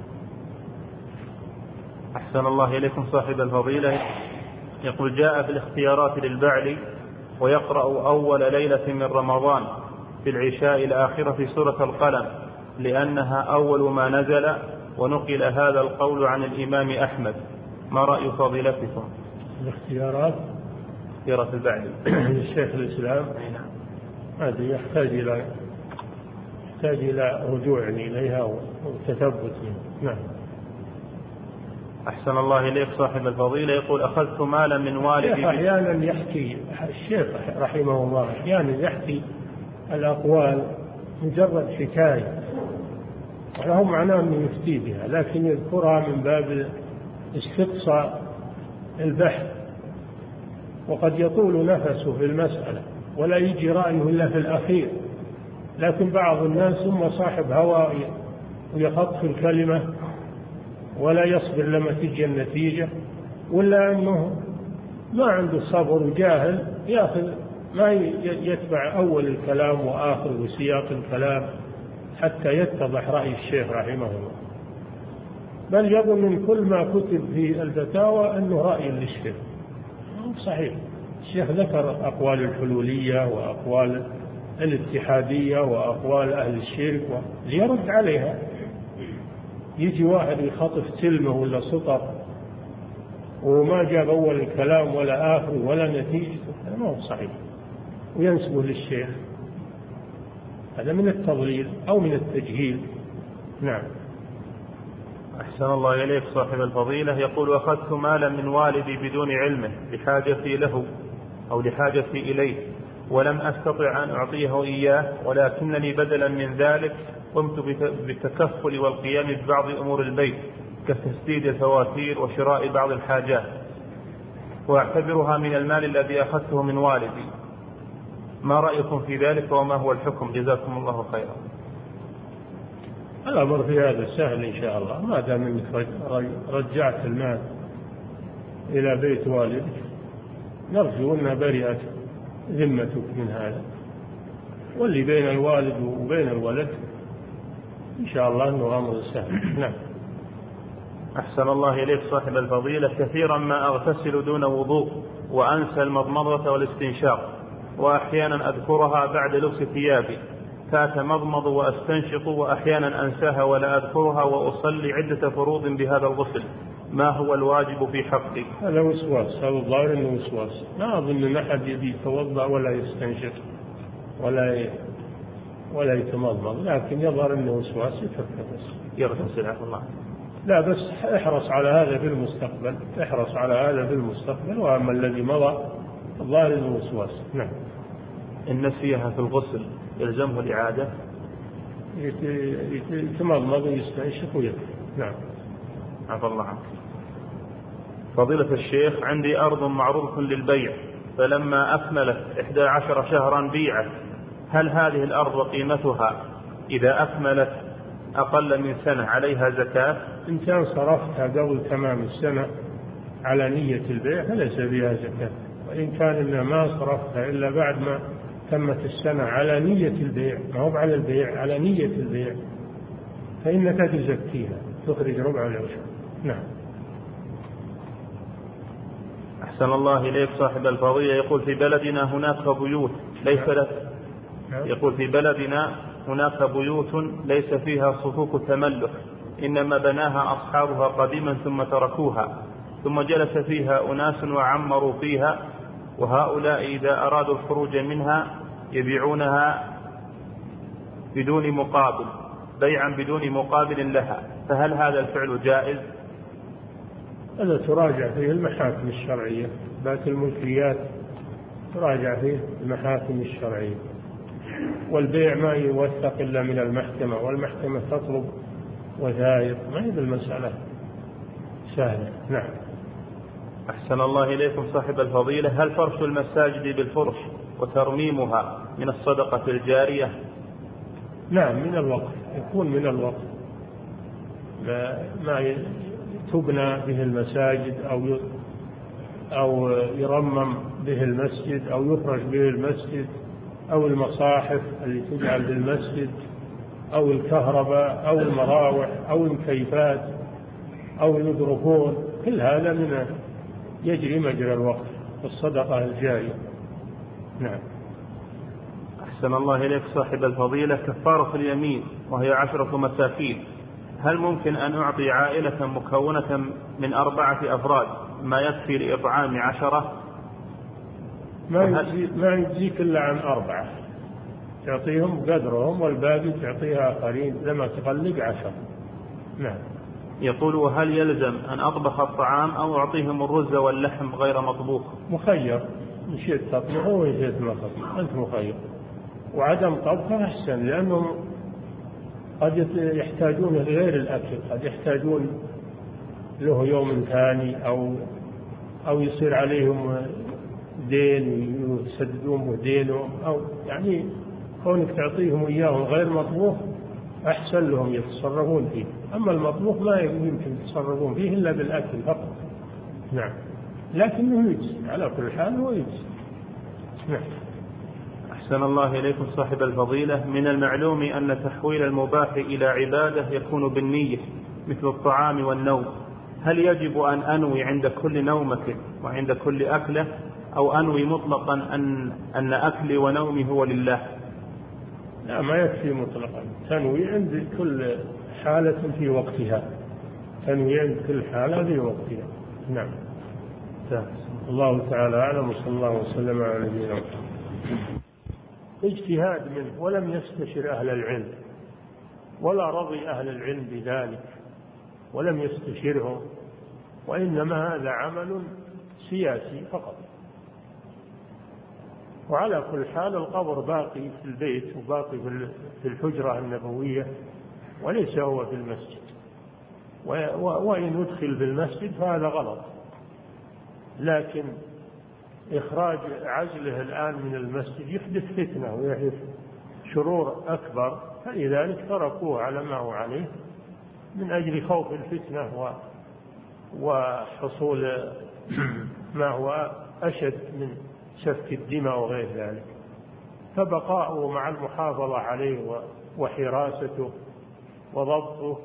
أحسن الله إليكم صاحب الفضيلة، يقول: جاء في الاختيارات للبعل ويقرأ أول ليلة من رمضان في العشاء الآخرة في سورة القلم لأنها أول ما نزل، ونقل هذا القول عن الإمام أحمد، ما رأي فضيلتكم؟ الاختيارات البعل للشيخ الإسلام هذا يحتاج إلى رجوع إليها وتثبت. نعم. أحسن الله إليك صاحب الفضيلة، يقول: أخذت مالا من والدي. أحيانا يحكي الشيخ رحمه الله أحيانا يحكي الأقوال مجرد حكاية وله معناه أنه يفتي بها، لكن يذكرها من باب استقصاء البحث، وقد يطول نفسه في المسألة ولا يجي رأيه إلا في الأخير. لكن بعض الناس ثم صاحب هوى ويخطف الكلمة ولا يصبر لما تجي النتيجة، ولا أنه ما عنده صبر وجاهل يأخذ ما يتبع أول الكلام وآخر وسياق الكلام حتى يتضح رأي الشيخ رحمه الله، بل يظن من كل ما كتب في الفتاوى أنه رأي للشيخ. صحيح، الشيخ ذكر أقوال الحلولية وأقوال الاتحادية وأقوال أهل الشرك ليرد عليها. يجي واحد يخطف كلمة ولا سطر وما جاب أول الكلام ولا آخر ولا نتيجة، ما هو صحيح، وينسبه للشيخ. هذا من التضليل أو من التجهيل. نعم. أحسن الله إليك صاحب الفضيلة، يقول: أخذت مالا من والدي بدون علمه لحاجتي له أو لحاجتي إليه، ولم أستطع أن أعطيه إياه، ولكنني بدلا من ذلك قمت بالتكفل والقيام ببعض أمور البيت كتسديد الفواتير وشراء بعض الحاجات، وأعتبرها من المال الذي أخذته من والدي. ما رأيكم في ذلك وما هو الحكم؟ جزاكم الله خيرا. الأمر في هذا سهل إن شاء الله، ما دام أنك رجعت المال إلى بيت والدك نرجو أنها برئت ذمتك من هذا، واللي بين الوالد وبين الولد إن شاء الله أنه أمر سهل. نعم. أحسن الله إليك صاحب الفضيلة، كثيرا ما أغتسل دون وضوء وأنسى المضمضة والاستنشاق، وأحيانا أذكرها بعد لبس ثيابي، فأتمضمض وأستنشق، وأحيانا أنساها ولا أذكرها، وأصلي عدة فروض بهذا الغسل. ما هو الواجب في حقي؟ هذا وسواس، هذا الظاهر أنه وسواس. لا أظن أن أحد يبي يتوضأ ولا يستنشق ولا يتمضمض، لكن يظهر أنه وسواس يغتسل. عفوا الله. لا بس احرص على هذا في المستقبل، احرص على هذا في المستقبل. وأما الذي مضى الظاهر أنه وسواس. نعم. إن نسيها في الغسل يلزمه الإعادة؟ يتمضمض ويستنشق ويكفي. نعم. عفى الله عنك. فضيلة الشيخ، عندي أرض معروضة للبيع، فلما أكملت 11 شهرا بيعت، هل هذه الأرض وقيمتها إذا أكملت أقل من سنة عليها زكاة؟ إن كان صرفتها قبل تمام السنة على نية البيع فليس فيها زكاة، وإن كان إنها ما صرفتها إلا بعد ما تمت السنة على نية البيع، ما هو على البيع، على نية البيع، فإنك تزكيها، تخرج ربع العشر. نعم. أحسن الله إليك صاحب الفضيلة، يقول: في بلدنا هناك بيوت ليس لك. يقول: في بلدنا هناك بيوت ليس فيها صفوف تملك، إنما بناها أصحابها قديما ثم تركوها، ثم جلس فيها أناس وعمروا فيها، وهؤلاء إذا أرادوا الخروج منها يبيعونها بدون مقابل، بيعا بدون مقابل لها، فهل هذا الفعل جائز؟ هذا تراجع فيه المحاكم الشرعية، بات الملكيات تراجع فيه المحاكم الشرعية، والبيع ما يوثق إلا من المحكمة، والمحكمة تطلب وثائق، ما هي بالمسألة سهلة. نعم. أحسن الله إليكم صاحب الفضيلة، هل فرش المساجد بالفرش وترميمها من الصدقة الجارية؟ نعم، من الوقف، يكون من الوقف، ما تبنى به المساجد أو يرمم به المسجد أو يفرش به المسجد أو المصاحف اللي تجعل بالمسجد أو الكهرباء أو المراوح أو المكيفات أو الميكروفون، كل هذا من يجري مجرى الوقف والصدقة الجارية. نعم. أحسن الله إليك صاحب الفضيلة، كفارة اليمين وهي 10 مساكين، هل ممكن أن أعطي عائلة مكونة من 4 أفراد ما يكفي لإطعام 10؟ ما يجزيك إلا عن 4، تعطيهم قدرهم والباقي تعطيها آخرين لما تقلق 10. نعم. يقول: وهل يلزم أن أطبخ الطعام أو أعطيهم الرز واللحم غير مطبوخ؟ مخير، إن شئت تطبخه وإن شئت ما تطبخ، أنت مخير. وعدم طبخه أحسن، لأنهم قد يحتاجون غير الأكل، قد يحتاجون له يوم ثاني أو يصير عليهم دين يسددون دينهم، أو يعني كونك تعطيهم إياهم غير مطبوخ أحسن لهم يتصرفون فيه. أما المطبوخ ما يمكن يتصرفون فيه إلا بالأكل فقط. نعم. لكنه يجزي على كل حال، هو يجزي. نعم. أحسن الله إليكم صاحب الفضيلة، من المعلوم أن تحويل المباح إلى عبادة يكون بالنية مثل الطعام والنوم، هل يجب أن أنوي عند كل نومة وعند كل أكلة، أو أنوي مطلقا أن أكلي ونومي هو لله؟ لا، ما يكفي مطلقا، تنوي عند كل حالة في وقتها، تنوي عند كل حالة في وقتها. نعم. الله تعالى أعلم، وصلى الله وسلم على نبينا محمد. اجتهاد منه، ولم يستشر أهل العلم ولا رضي أهل العلم بذلك ولم يستشرهم، وإنما هذا عمل سياسي فقط. وعلى كل حال القبر باقي في البيت وباقي في الحجرة النبوية وليس هو في المسجد، وإن أدخل في المسجد فهذا غلط، لكن إخراج عزله الآن من المسجد يحدث فتنة ويحدث شرور أكبر، فلذلك تركوه على ما هو عليه من أجل خوف الفتنة وحصول ما هو أشد من سفك الدماء وغير ذلك. فبقاؤه مع المحافظة عليه وحراسته وضبطه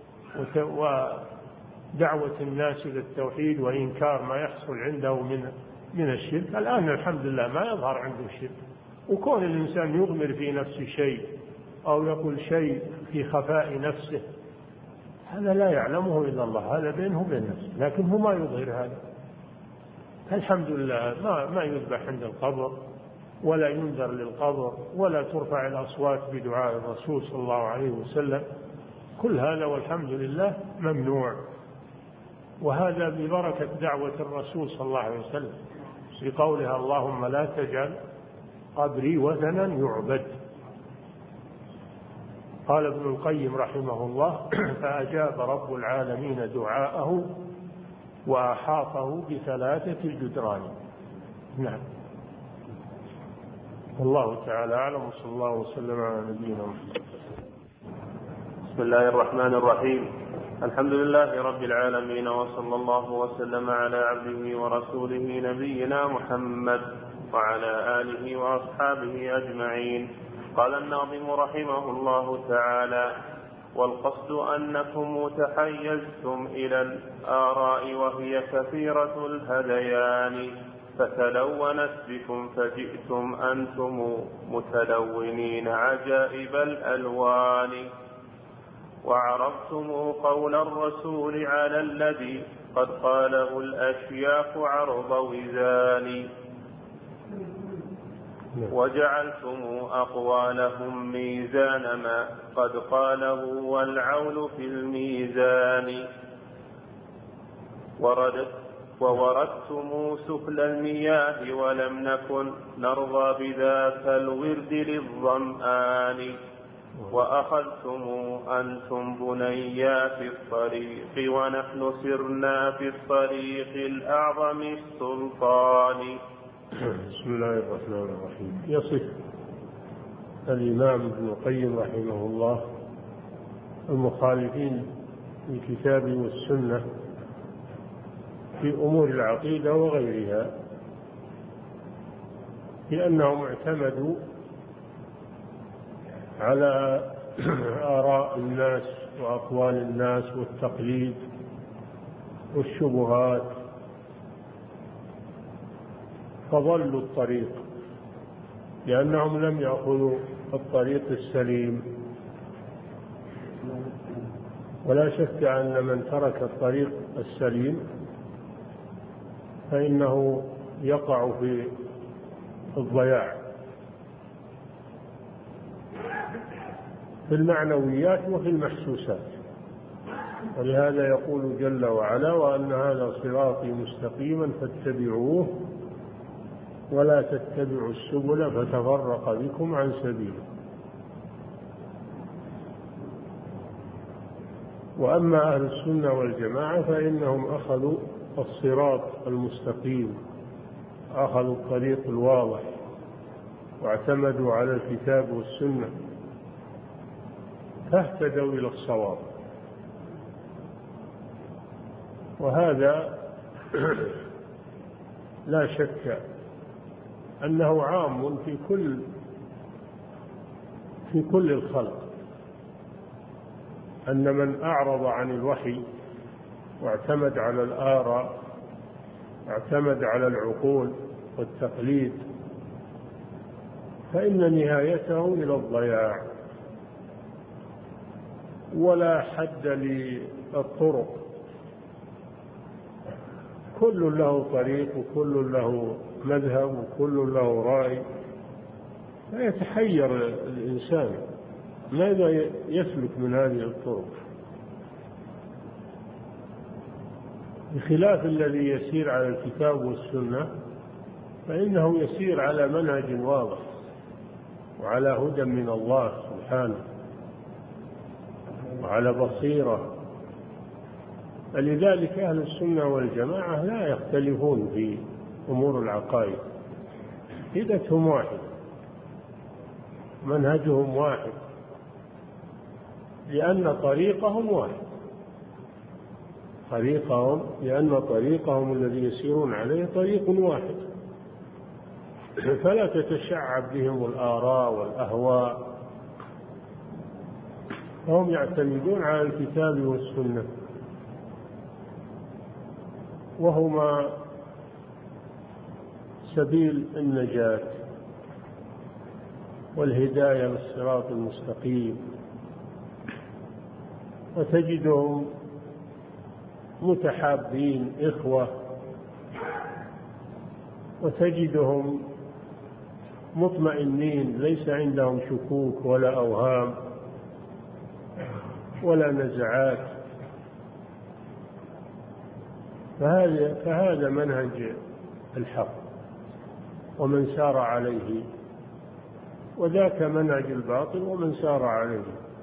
ودعوة الناس إلى التوحيد وإنكار ما يحصل عنده من الشرك. الآن الحمد لله ما يظهر عنده الشرك، وكون الإنسان يضمر في نفسه شيء أو يقول شيء في خفاء نفسه هذا لا يعلمه إلا الله، هذا بينه وبين نفسه، لكن هو ما يظهر هذا. الحمد لله ما يذبح عند القبر ولا ينذر للقبر ولا ترفع الأصوات بدعاء الرسول صلى الله عليه وسلم، كل هذا والحمد لله ممنوع. وهذا ببركة دعوة الرسول صلى الله عليه وسلم في قولها اللهم لا تجعل قبري وثنا يعبد. قال ابن القيم رحمه الله فأجاب رب العالمين دعاءه وأحاطه بثلاثة الجدران. نعم، والله تعالى أعلم، وصلى الله وسلم على نبينا محمد. بسم الله الرحمن الرحيم. الحمد لله رب العالمين، وصلى الله وسلم على عبده ورسوله نبينا محمد وعلى آله وأصحابه أجمعين. قال الناظم رحمه الله تعالى: والقصد أنكم تحيزتم إلى الآراء وهي كثيرة الهذيان، فتلونت بكم فجئتم أنتم متلونين عجائب الألوان، وعرضتم قول الرسول على الذي قد قاله الأشياخ عرض وزان، وجعلتم أقوالهم ميزان ما قد قاله والعول في الميزان، ووردتم سفل المياه ولم نكن نرضى بذاك الورد للظمآن، وأخذتم أنتم بنيا في الطريق ونحن سرنا في الطريق الأعظم السلطان. بسم الله الرحمن الرحيم. يصف الإمام ابن القيم رحمه الله المخالفين للكتاب والسنة في أمور العقيدة وغيرها، لأنهم اعتمدوا على آراء الناس وأقوال الناس والتقليد والشبهات، فضلوا الطريق لأنهم لم يأخذوا الطريق السليم. ولا شك أن من ترك الطريق السليم فإنه يقع في الضياع في المعنويات وفي المحسوسات. ولهذا يقول جل وعلا: وأن هذا صراطي مستقيما فاتبعوه ولا تتبعوا السبل فتفرق بكم عن سبيله. وأما أهل السنة والجماعة فإنهم أخذوا الصراط المستقيم، أخذوا الطريق الواضح واعتمدوا على الكتاب والسنة فاهتدوا إلى الصواب. وهذا لا شك أنه عام في كل الخلق، أن من أعرض عن الوحي واعتمد على الآراء واعتمد على العقول والتقليد فإن نهايته إلى الضياع. ولا حد للطرق، كل له طريق وكل له مذهب وكل له رأي، فيتحير الإنسان ماذا يسلك من هذه الطرق، بخلاف الذي يسير على الكتاب والسنة فإنه يسير على منهج واضح وعلى هدى من الله سبحانه وعلى بصيرة. فلذلك أهل السنة والجماعة لا يختلفون في أمور العقائد، عقيدتهم واحد، منهجهم واحد، لأن طريقهم واحد، لأن طريقهم الذي يسيرون عليه طريق واحد، فلا تتشعب بهم الآراء والأهواء، هم يعتمدون على الكتاب والسنة، وهما سبيل النجاة والهداية للصراط المستقيم. وتجدهم متحابين إخوة، وتجدهم مطمئنين ليس عندهم شكوك ولا أوهام ولا نزعات. فهذا منهج الحق ومن سار عليه، وذاك منهج الباطل ومن سار عليه.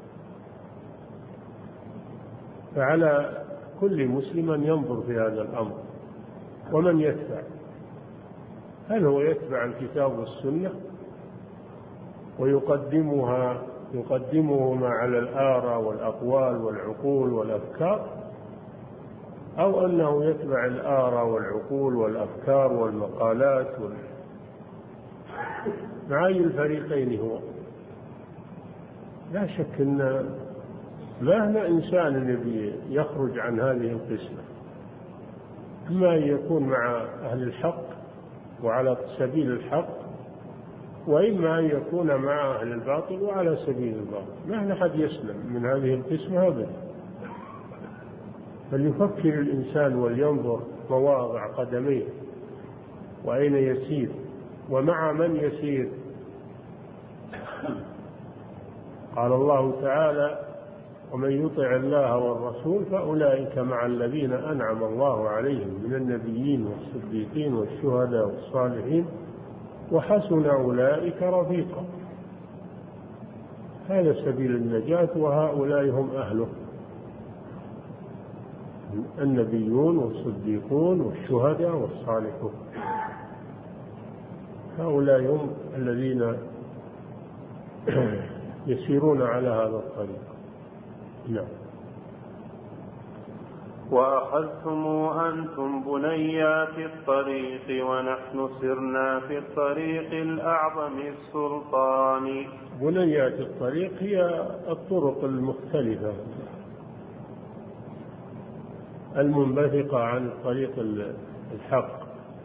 فعلى كل مسلم أن ينظر في هذا الأمر، ومن يتبع، هل هو يتبع الكتاب والسنة ويقدمهما على الآراء والأقوال والعقول والأفكار، أو أنه يتبع الآراء والعقول والأفكار والمقالات مع أي الفريقين هو؟ لا شك أن مهما إنسان يخرج عن هذه القسمة، إما أن يكون مع أهل الحق وعلى سبيل الحق، وإما أن يكون مع أهل الباطل وعلى سبيل الباطل، ما أحد يسلم من هذه القسمة أبدا. فليفكر الإنسان ولينظر مواضع قدميه وأين يسير ومع من يسير. قال الله تعالى: ومن يطع الله والرسول فأولئك مع الذين أنعم الله عليهم من النبيين والصديقين والشهداء والصالحين وحسن أولئك رفيقا. هذا سبيل النجاة، وهؤلاء هم أهله، النبيون والصديقون والشهداء والصالحون، هؤلاء هم الذين يسيرون على هذا الطريق. نعم. وأخذتم أنتم بنيات الطريق ونحن سرنا في الطريق الأعظم السلطان. بنيات الطريق هي الطرق المختلفة المنبثقة عن طريق الحق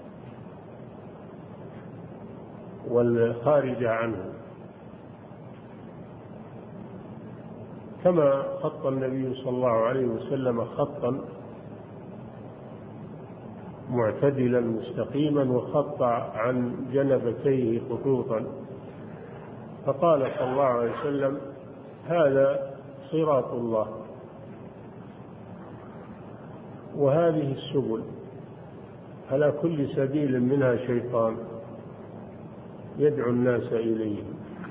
والخارجة عنه، كما خط النبي صلى الله عليه وسلم خطا معتدلا مستقيما، وخط عن جنبتيه خطوطا، فقال صلى الله عليه وسلم: هذا صراط الله، وهذه السبل، على كل سبيل منها شيطان يدعو الناس إليه.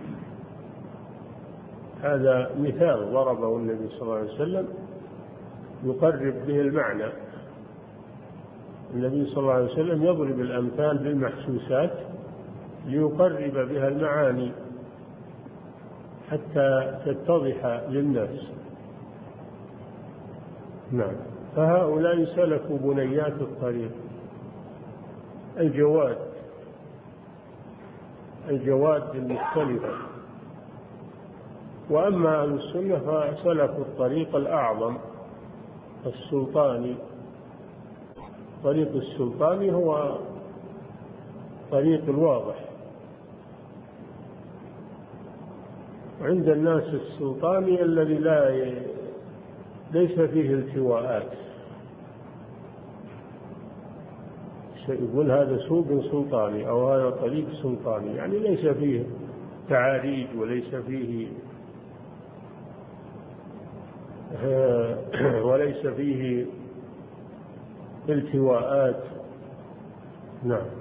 هذا مثال ضربه النبي صلى الله عليه وسلم يقرب به المعنى. النبي صلى الله عليه وسلم يضرب الأمثال بالمحسوسات ليقرب بها المعاني حتى تتضح للناس. نعم. فهؤلاء سلكوا بنيات الطريق، الجواد المختلفة. وأما أهل السنة فسلكوا الطريق الأعظم السلطاني. طريق السلطاني هو طريق الواضح. عند الناس السلطاني الذي ليس فيه التواءات، يقول هذا سوق سلطاني أو هذا طريق سلطاني، يعني ليس فيه تعاريج وليس فيه التواءات. نعم.